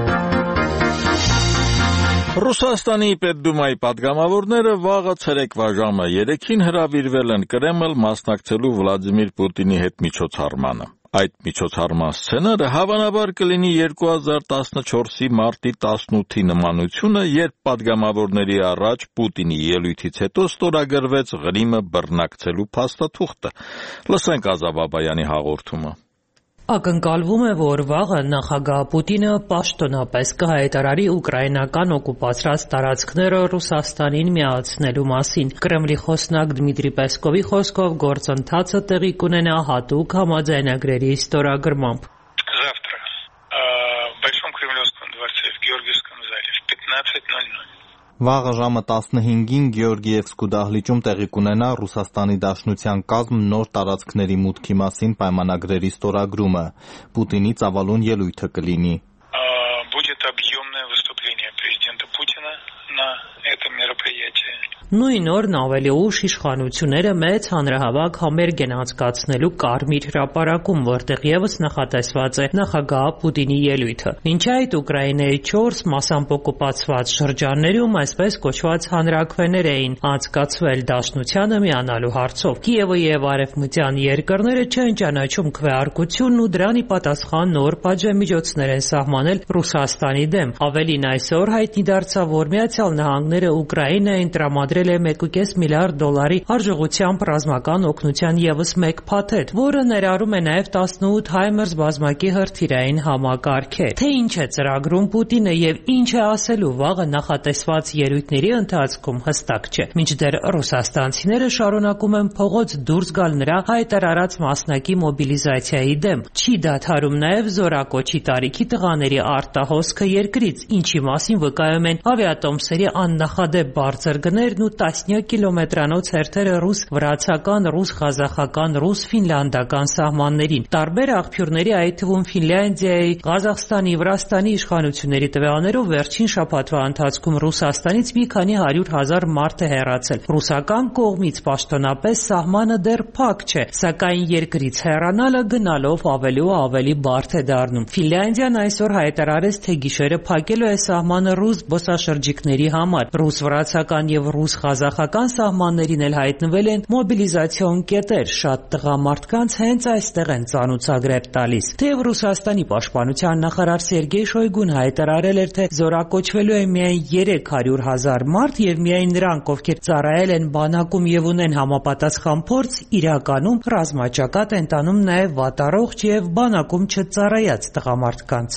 Ռուսաստանի Պետդումայի падգամավորները վաղը ցերեկվա ժամը երեքին հրավիրվել են Կրեմլ մասնակցելու Վլադիմիր Պուտինի հետ միջոցառմանը։ Այդ միջոցառման սցենարը հավանաբար կլինի երկու հազար տասնչորսի մարտի տասնութի նմանությունը, երբ падգամավորների առաջ Պուտինի ելույթից հետո ստորագրվեց Ղրիմը բռնակցելու փաստաթուղթը։ Լսենք Ազա Բաբայանի հաղորդումը։ Ակնկալվում է, որ վաղը նախագահ Պուտինը պաշտոնապես կհայտարարի ուկրաինական օկուպացրած տարածքները Ռուսաստանին միացնելու մասին։ Կրեմլի խոսնակ Դմիտրի Պեսկովի խոսքով գործընթացը տեղի կունենա հատուկ համաձայնագրերի ստորագրմամբ։ Վաղը ժամը տասնհինգին Գեորգիևսկու դահլիճում տեղի կունենա Ռուսաստանի Դաշնության կազմ նոր տարածքների մուտքի մասին պայմանագրերի ստորագրումը։ Պուտինի ծավալուն ելույթը կլինի։ Նույն օրն ավելի ուշ իշխանությունները մեծ հանրահավաք համերգ են անցկացնելու Կարմիր հրապարակում, որտեղ ևս նախատեսված է նախագահ Պուտինի ելույթը։ Մինչ այդ Ուկրաինայի չորս մասամբ օկուպացված շրջաններում այսպես կոչված հանրաքվեներ էին անցկացվել Դաշնությանը միանալու հարցով։ Կիևը եւ արևմտյան երկրները չեն ճանաչում քվեարկությունն ու դրանի պատասխան նոր պատժամիջոցներ են սահմանել Ռուսաստանի դեմ։ Ավելին այսօր հայտնի դարձավ, որ Միացյալ Նահանգները Ուկրաինային տրամադրել նշել է մեկ կողմը պինգ միլիարդ դոլարի արժողությամբ ռազմական օգնության ևս մեկ փաթեթ, որը ներառում է նաև տասնութ Հայմերս բազմակի հրթիռային համակարգեր։ Թե ինչ է ծրագրում Պուտինը եւ ինչ է ասելու վաղը նախատեսված ելույթների ընթացքում հստակ չէ։ Մինչդեռ ռուսաստանցիները շարունակում են փողոց դուրս գալ նրա հայտարարած մասնակի մոբիլիզացիայի դեմ։ Չի դադարում նաև զորակոչի տարիքի տղաների արտահոսքը երկրից, ինչի մասին վկայում են ավիատոմսերի աննախադեպ բարձր գներն ու տասնյակ կիլոմետրանոց հերթերը ռուս-վրացական, ռուս-ղազախական, ռուս-ֆինլանդական սահմաններին։ Տարբեր աղբյուրների, այդ թվում Ֆինլանդիայի, Ղազախստանի, Վրաստանի իշխանությունների տվյալներով վերջին շաբաթվա ընթացքում Ռուսաստանից մի քանի հարյուր հազար մարդ է հեռացել։ Ռուսական կողմից պաշտոնապես սահմանը դեռ փակ չէ, սակայն երկրից հեռանալը գնալով ավելի ու ավելի բարդ է դառնում։ Ֆինլանդիան այսօր հայտարարեց, թե գիշերը փակելու է սահմանը ռուս զբոսաշրջիկների համար։ Ռուս-վրացական եւ ռուս-ղազախական սահմաններին էլ հայտնվել են մոբիլիզացիոն կետեր, շատ տղամարդկանց հենց այստեղ են ծանուցագրեր տալիս։ Թեև Ռուսաստանի պաշտպանության նախարար Սերգեյ Շոյգուն հայտարարել էր, թե զորակոչվելու է միայն երեք հարյուր հազար մարդ եւ միայն նրանք, ովքեր ծառայել են բանակում եւ ունեն համապատասխան փորձ, իրականում ռազմաճակատ են տանում նաեւ վատառողջ եւ բանակում չծառայած տղամարդկանց։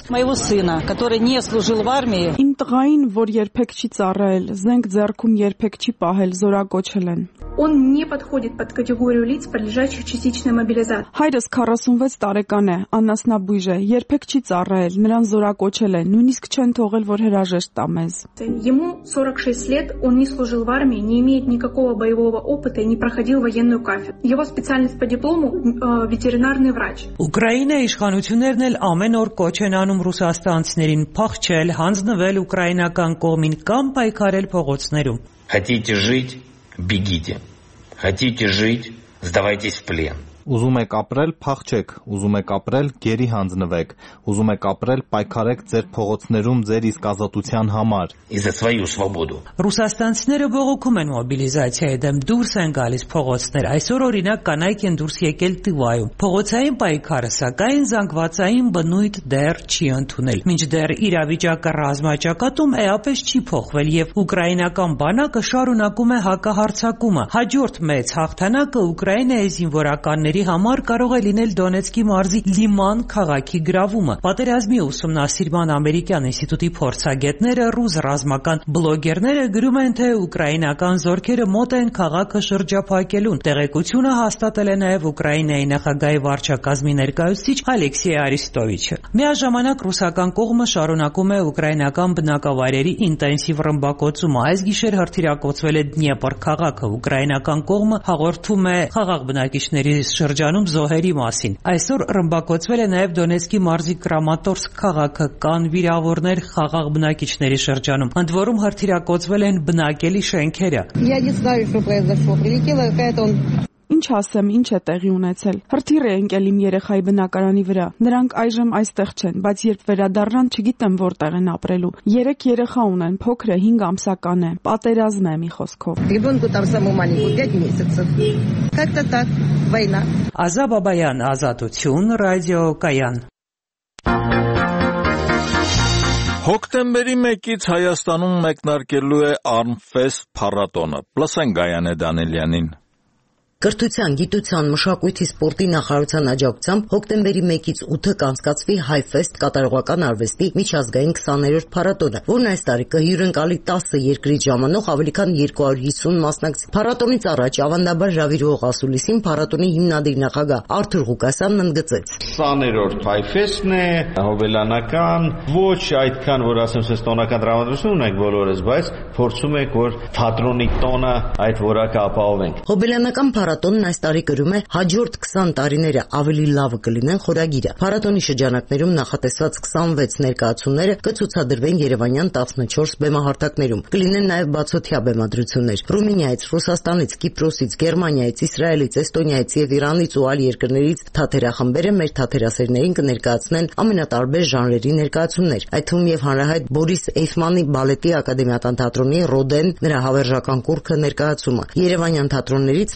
Իմ տղային, որ երբեք չի ծառայել, զենք ձեռքում երբեք չի պահել, զորակոչել են։ Он не подходит под категорию лиц, подлежащих частичной мобилизации. Հայրս քառասունվեց տարեկան է, անասնաբույժ է, երբեք չի ծառայել, նրան զորակոչել են, нույնիսկ չեն թողել, որ հրաժեշտ տա մեզ։ Ему сорок шесть лет, он не служил в армии, не имеет никакого боевого опыта и не проходил военную кафедру. Его специальность по диплому э, ветеринарный врач. Ուկրաինայի իշխանություններն էլ ամեն օր կոչ են անում ռուսաստանցիներին փախչել, հանձնվել ուկրաինական կողմին կամ պայքարել փողոցներում։ Хотите жить? Бегите. Хотите жить? Сдавайтесь в плен. Ուզում եք ապրել, փախչեք, ուզում եք ապրել, գերի հանձնվեք, ուզում եք ապրել, պայքարեք ձեր փողոցներում ձեր իսկ ազատության համար։ И за свою свободу. Ռուսաստանցիները բողոքում են մոբիլիզացիայի դեմ, դուրս են գալիս փողոցներ։ Այսօր օրինակ կանայք են դուրս եկել Տիվայում։ Փողոցային պայքարը, սակայն զանգվածային բնույթ դեռ չի ընդունել։ Մինչդեռ իրավիճակը ռազմաճակատում էապես չի փոխվել եւ ուկրաինական բանակը շարունակում է հակահարձակումը։ Հաջորդ մեծ հաղթանակը Ուկրաինայի զինվորականների համար կարող է լինել Դոնեցկի մարզի Լիման քաղաքի գրավումը։ Պատերազմի ուսումնասիրման ամերիկյան ինստիտուտի փորձագետները, ռուս ռազմական բլոգերները գրում են, թե ուկրաինական զորքերը մոտ են քաղաքը շրջափակելուն։ Տեղեկությունը հաստատել է նաև Ուկրաինայի նախագահի վարչակազմի ներկայացուցիչ Ալեքսեյ Արիստովիչը։ Միաժամանակ ռուսական կողմը շարունակում է ուկրաինական բնակավայրերի ինտենսիվ ռմբակոծումը։ Այս գիշեր հրթիռակոծվել է Դնեպր քաղաքը։ Ուկրաինական կողմը հաղորդում է խաղաղ բնակիչների շրջանում զոհերի մասին։ Այսօր ռմբակոծվել է նաև Դոնեցկի մարզի Կրամատորսկ քաղաքը, կան վիրավորներ խաղաղ բնակիչների շրջանում։ Ընդ որում հրթիռակոծվել են բնակելի շենքերը։ Ինչ ասեմ, ինչ է տեղի ունեցել։ Հրթիռ է ընկել իմ երեխայի բնակարանի վրա։ Նրանք այժմ այստեղ չեն, բայց երբ վերադառնան, չգիտեմ որտեղ են ապրելու։ Երեք երեխա ունեն, փոքրը հինգ ամսական է։ Պատերազմ է մի խոսքով։ Ազա Բաբայան, Ազատություն, ռադիոկայան։ Հոկտեմբերի մեկից Հայաստանում մեկնարկելու է Armfest փառատոնը։ Լսենք Գայանե Դանելյանին։ Կրթության, գիտության, մշակույթի, սպորտի նախարարության աջակցությամբ հոկտեմբերի մեկից ութը կանցկացվի Հայֆեստ կատարողական արվեստի միջազգային քսաներորդ փառատոնը, որն այս տարի կհյուրընկալի տասը երկրից ժամանող ավելի քան երկու հարյուր հիսուն մասնակցի։ Փառատոնից առաջ ավանդաբար հրավիրող ասուլիսին փառատոնի հիմնադիր նախագահ Արթուր Ղուկասյանն ընդգծեց. քսաներորդ Հայֆեստն է, հոբելյանական, ոչ այդքան, որ ասեմ, սենց տոնական տրամադրություն ունենք բոլորս, բայց փորձում ենք, որ թատրոնի տոնը այդ որակը ապահովենք։ Հոբելյանական փառատոնն այս տարի կրում է հաջորդ քսան տարիները ավելի լավը կլինեն խորագիրը։ Փառատոնի շրջանակներում նախատեսված քսանվեց ներկայացումները կցուցադրվեն Երևանյան տասնչորս բեմահարթակներում։ Կլինեն նաև բացօթյա բեմադրություններ։ Ռումինիայից, Ռուսաստանից, Կիպրոսից, Գերմանիայից, Իսրայելից, Էստոնիայից եւ Իրանից ու այլ երկրներից թատերախմբերը մեր թատերասերներին կներկայացնեն ամենատարբեր ժանրերի ներկայացումներ։ Այդ թվում եւ հանրահայտ Բորիս Էյֆմանի բալետի ակադեմիական թատրոնի Ռոդեն նրա հավերժական կուրքը ներկայացումը։ Երևանյան թատրոններից փառատոն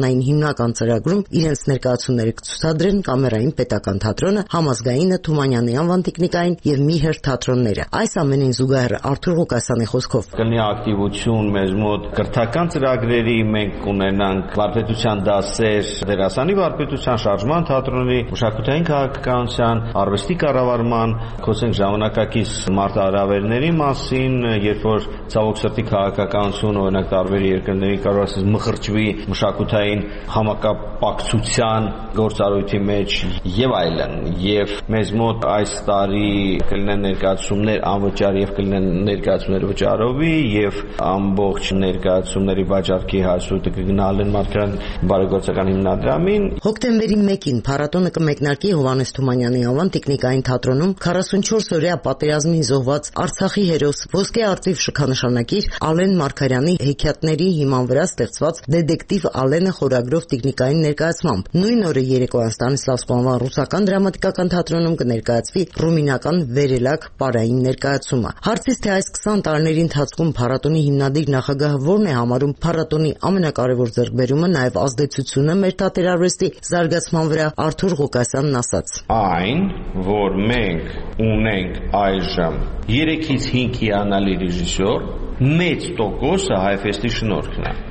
թատրոնային հիմնական ծրագրում իրենց ներկայացումները կցուցադրեն Կամերային պետական թատրոնը, Համազգայինը, Թումանյանի անվան տիկնիկային եւ Միհեր թատրոնները։ Այս ամենին զուգահեռ Արթուր Ղուկասյանի խոսքով կլինի ակտիվություն մեզ մոտ կրթական ծրագրերի, մենք կունենանք վարպետության դասեր, դերասանի վարպետության, շարժման թատրոնի, մշակութային քաղաքականության, արվեստի կառավարման, խոսենք ժամանակակից մարտահրավերների մասին, երբ որ ցավոք սրտի քաղաքականություն օրինակ տարբեր երկրների կարող ասես մխրճվի մշակութային համակապակցության գործառույթի մեջ եւ այլն, եւ մեզ մոտ այս տարի կլինեն ներկայացումներ անվճար եւ կլինեն ներկայացումներ վճարովի եւ ամբողջ ներկայացումների վաճառքի հասույթը կգնալեն Մարգարյան բարեգործական հիմնադրամին։ Հոկտեմբերի մեկին փառատոնը կմեկնարկի Հովհաննես Թումանյանի անվան տիկնիկային թատրոնում քառասունչորս օրյա պատերազմին զոհված Արցախի հերոս ոսկե արծիվ շքանշանակիր Ալեն Մարգարյանի հեքիաթների հիման վրա ստեղծված դետեկտիվ Ալենը խորագրով տիկնիկային ներկայացմամբ։ Նույն օրը երեկոյան Ստանիսլավսկու անվան ռուսական դրամատիկական թատրոնում կներկայացվի ռումինական վերելակ պարային ներկայացումը։ Հարցից թե այս քսան տարիների ընթացքում փառատոնի հիմնադիր նախագահը որն է համարում փառատոնի ամենակարևոր ձեռքբերումը, նաև ազդեցությունը մեր թատերարվեստի զարգացման վրա, Արթուր Ղուկասյանն ասաց. Այն, որ մենք ունենք այժմ երեքից հինգ հիանալի ռեժիսոր, մեծ տոկոսը Հայֆեստի շնորհքն է։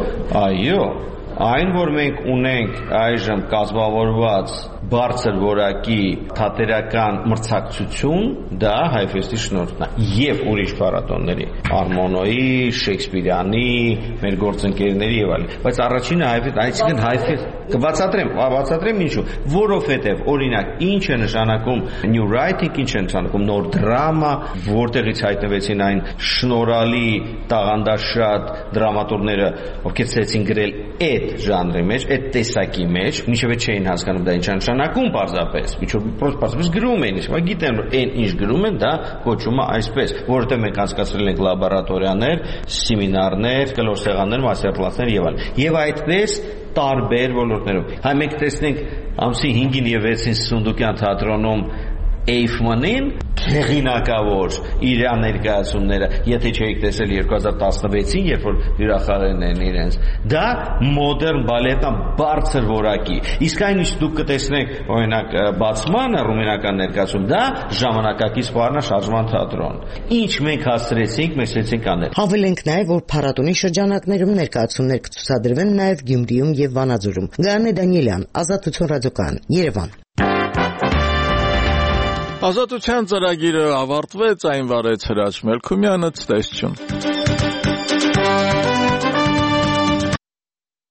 Այո, այն, որ մենք ունենք այժմ կազմավորված բարձր որակի թատերական մրցակցություն, դա Հայֆեստի շնորհքն է եւ ուրիշ փառատոնների, Արմոնոյի, Շեքսպիրյանի, մեր գործընկերների եւ այլն։ Բայց առաջինը Հայֆեստ, այսինքն Հայֆեստ կբացատրեմ, բացատրեմ ինչու, որովհետեւ օրինակ ինչ է նշանակում new writing, ինչ է նշանակում նոր դրամա, որտեղից հայտնվեցին այն շնորհալի տաղանդաշատ դրամատուրգները, ովքեր ցեցին գրել այդ ժանրի մեջ, այդ տեսակի մեջ, ինչեւ չէին հասկանում դա ինչ է նշանակում պարզապես, ինչու պրոստը պարզապես գրում էին, իսկ գիտեն որ այն ինչ գրում են դա կոչվում է այսպես, որովհետեւ մենք անցկացրել ենք լաբորատորիաներ, սեմինարներ, կլոր սեղաններ, մաստերկլասներ եւ այլն։ Եվ այդպես տարբեր ոլորտներում։ Հայ մենք տեսնենք ամսի հինգին եւ վեցին Սունդուկյան թատրոնում Էյֆմանին հեղինակավոր իր ներկայացումները, եթե չէիք տեսել երկու հազար տասնվեցին, երբ որ հյուրախաղերն են իրենց, դա մոդեռն բալետն բարձր որակի։ Իսկ այն ինչ դուք կտեսնեք, օրինակ բացմանը, ռումինական ներկայացում, դա ժամանակակից բառն է շարժման թատրոն։ Ինչ մենք հասցրեցինք, մենք ցեցինք անել։ Հավելենք նաև, որ փառատոնի շրջանակներում ներկայացումներ կցուցադրվեն նաև Գյումրիում եւ Վանաձորում։ Գարանե Դանիելյան, Ազատություն ռադիոկայան, Երևան։ Ազատության ծրագիրը ավարտվեց, այն վարեց Հրաչ Մելքումյանը, ցտեսություն։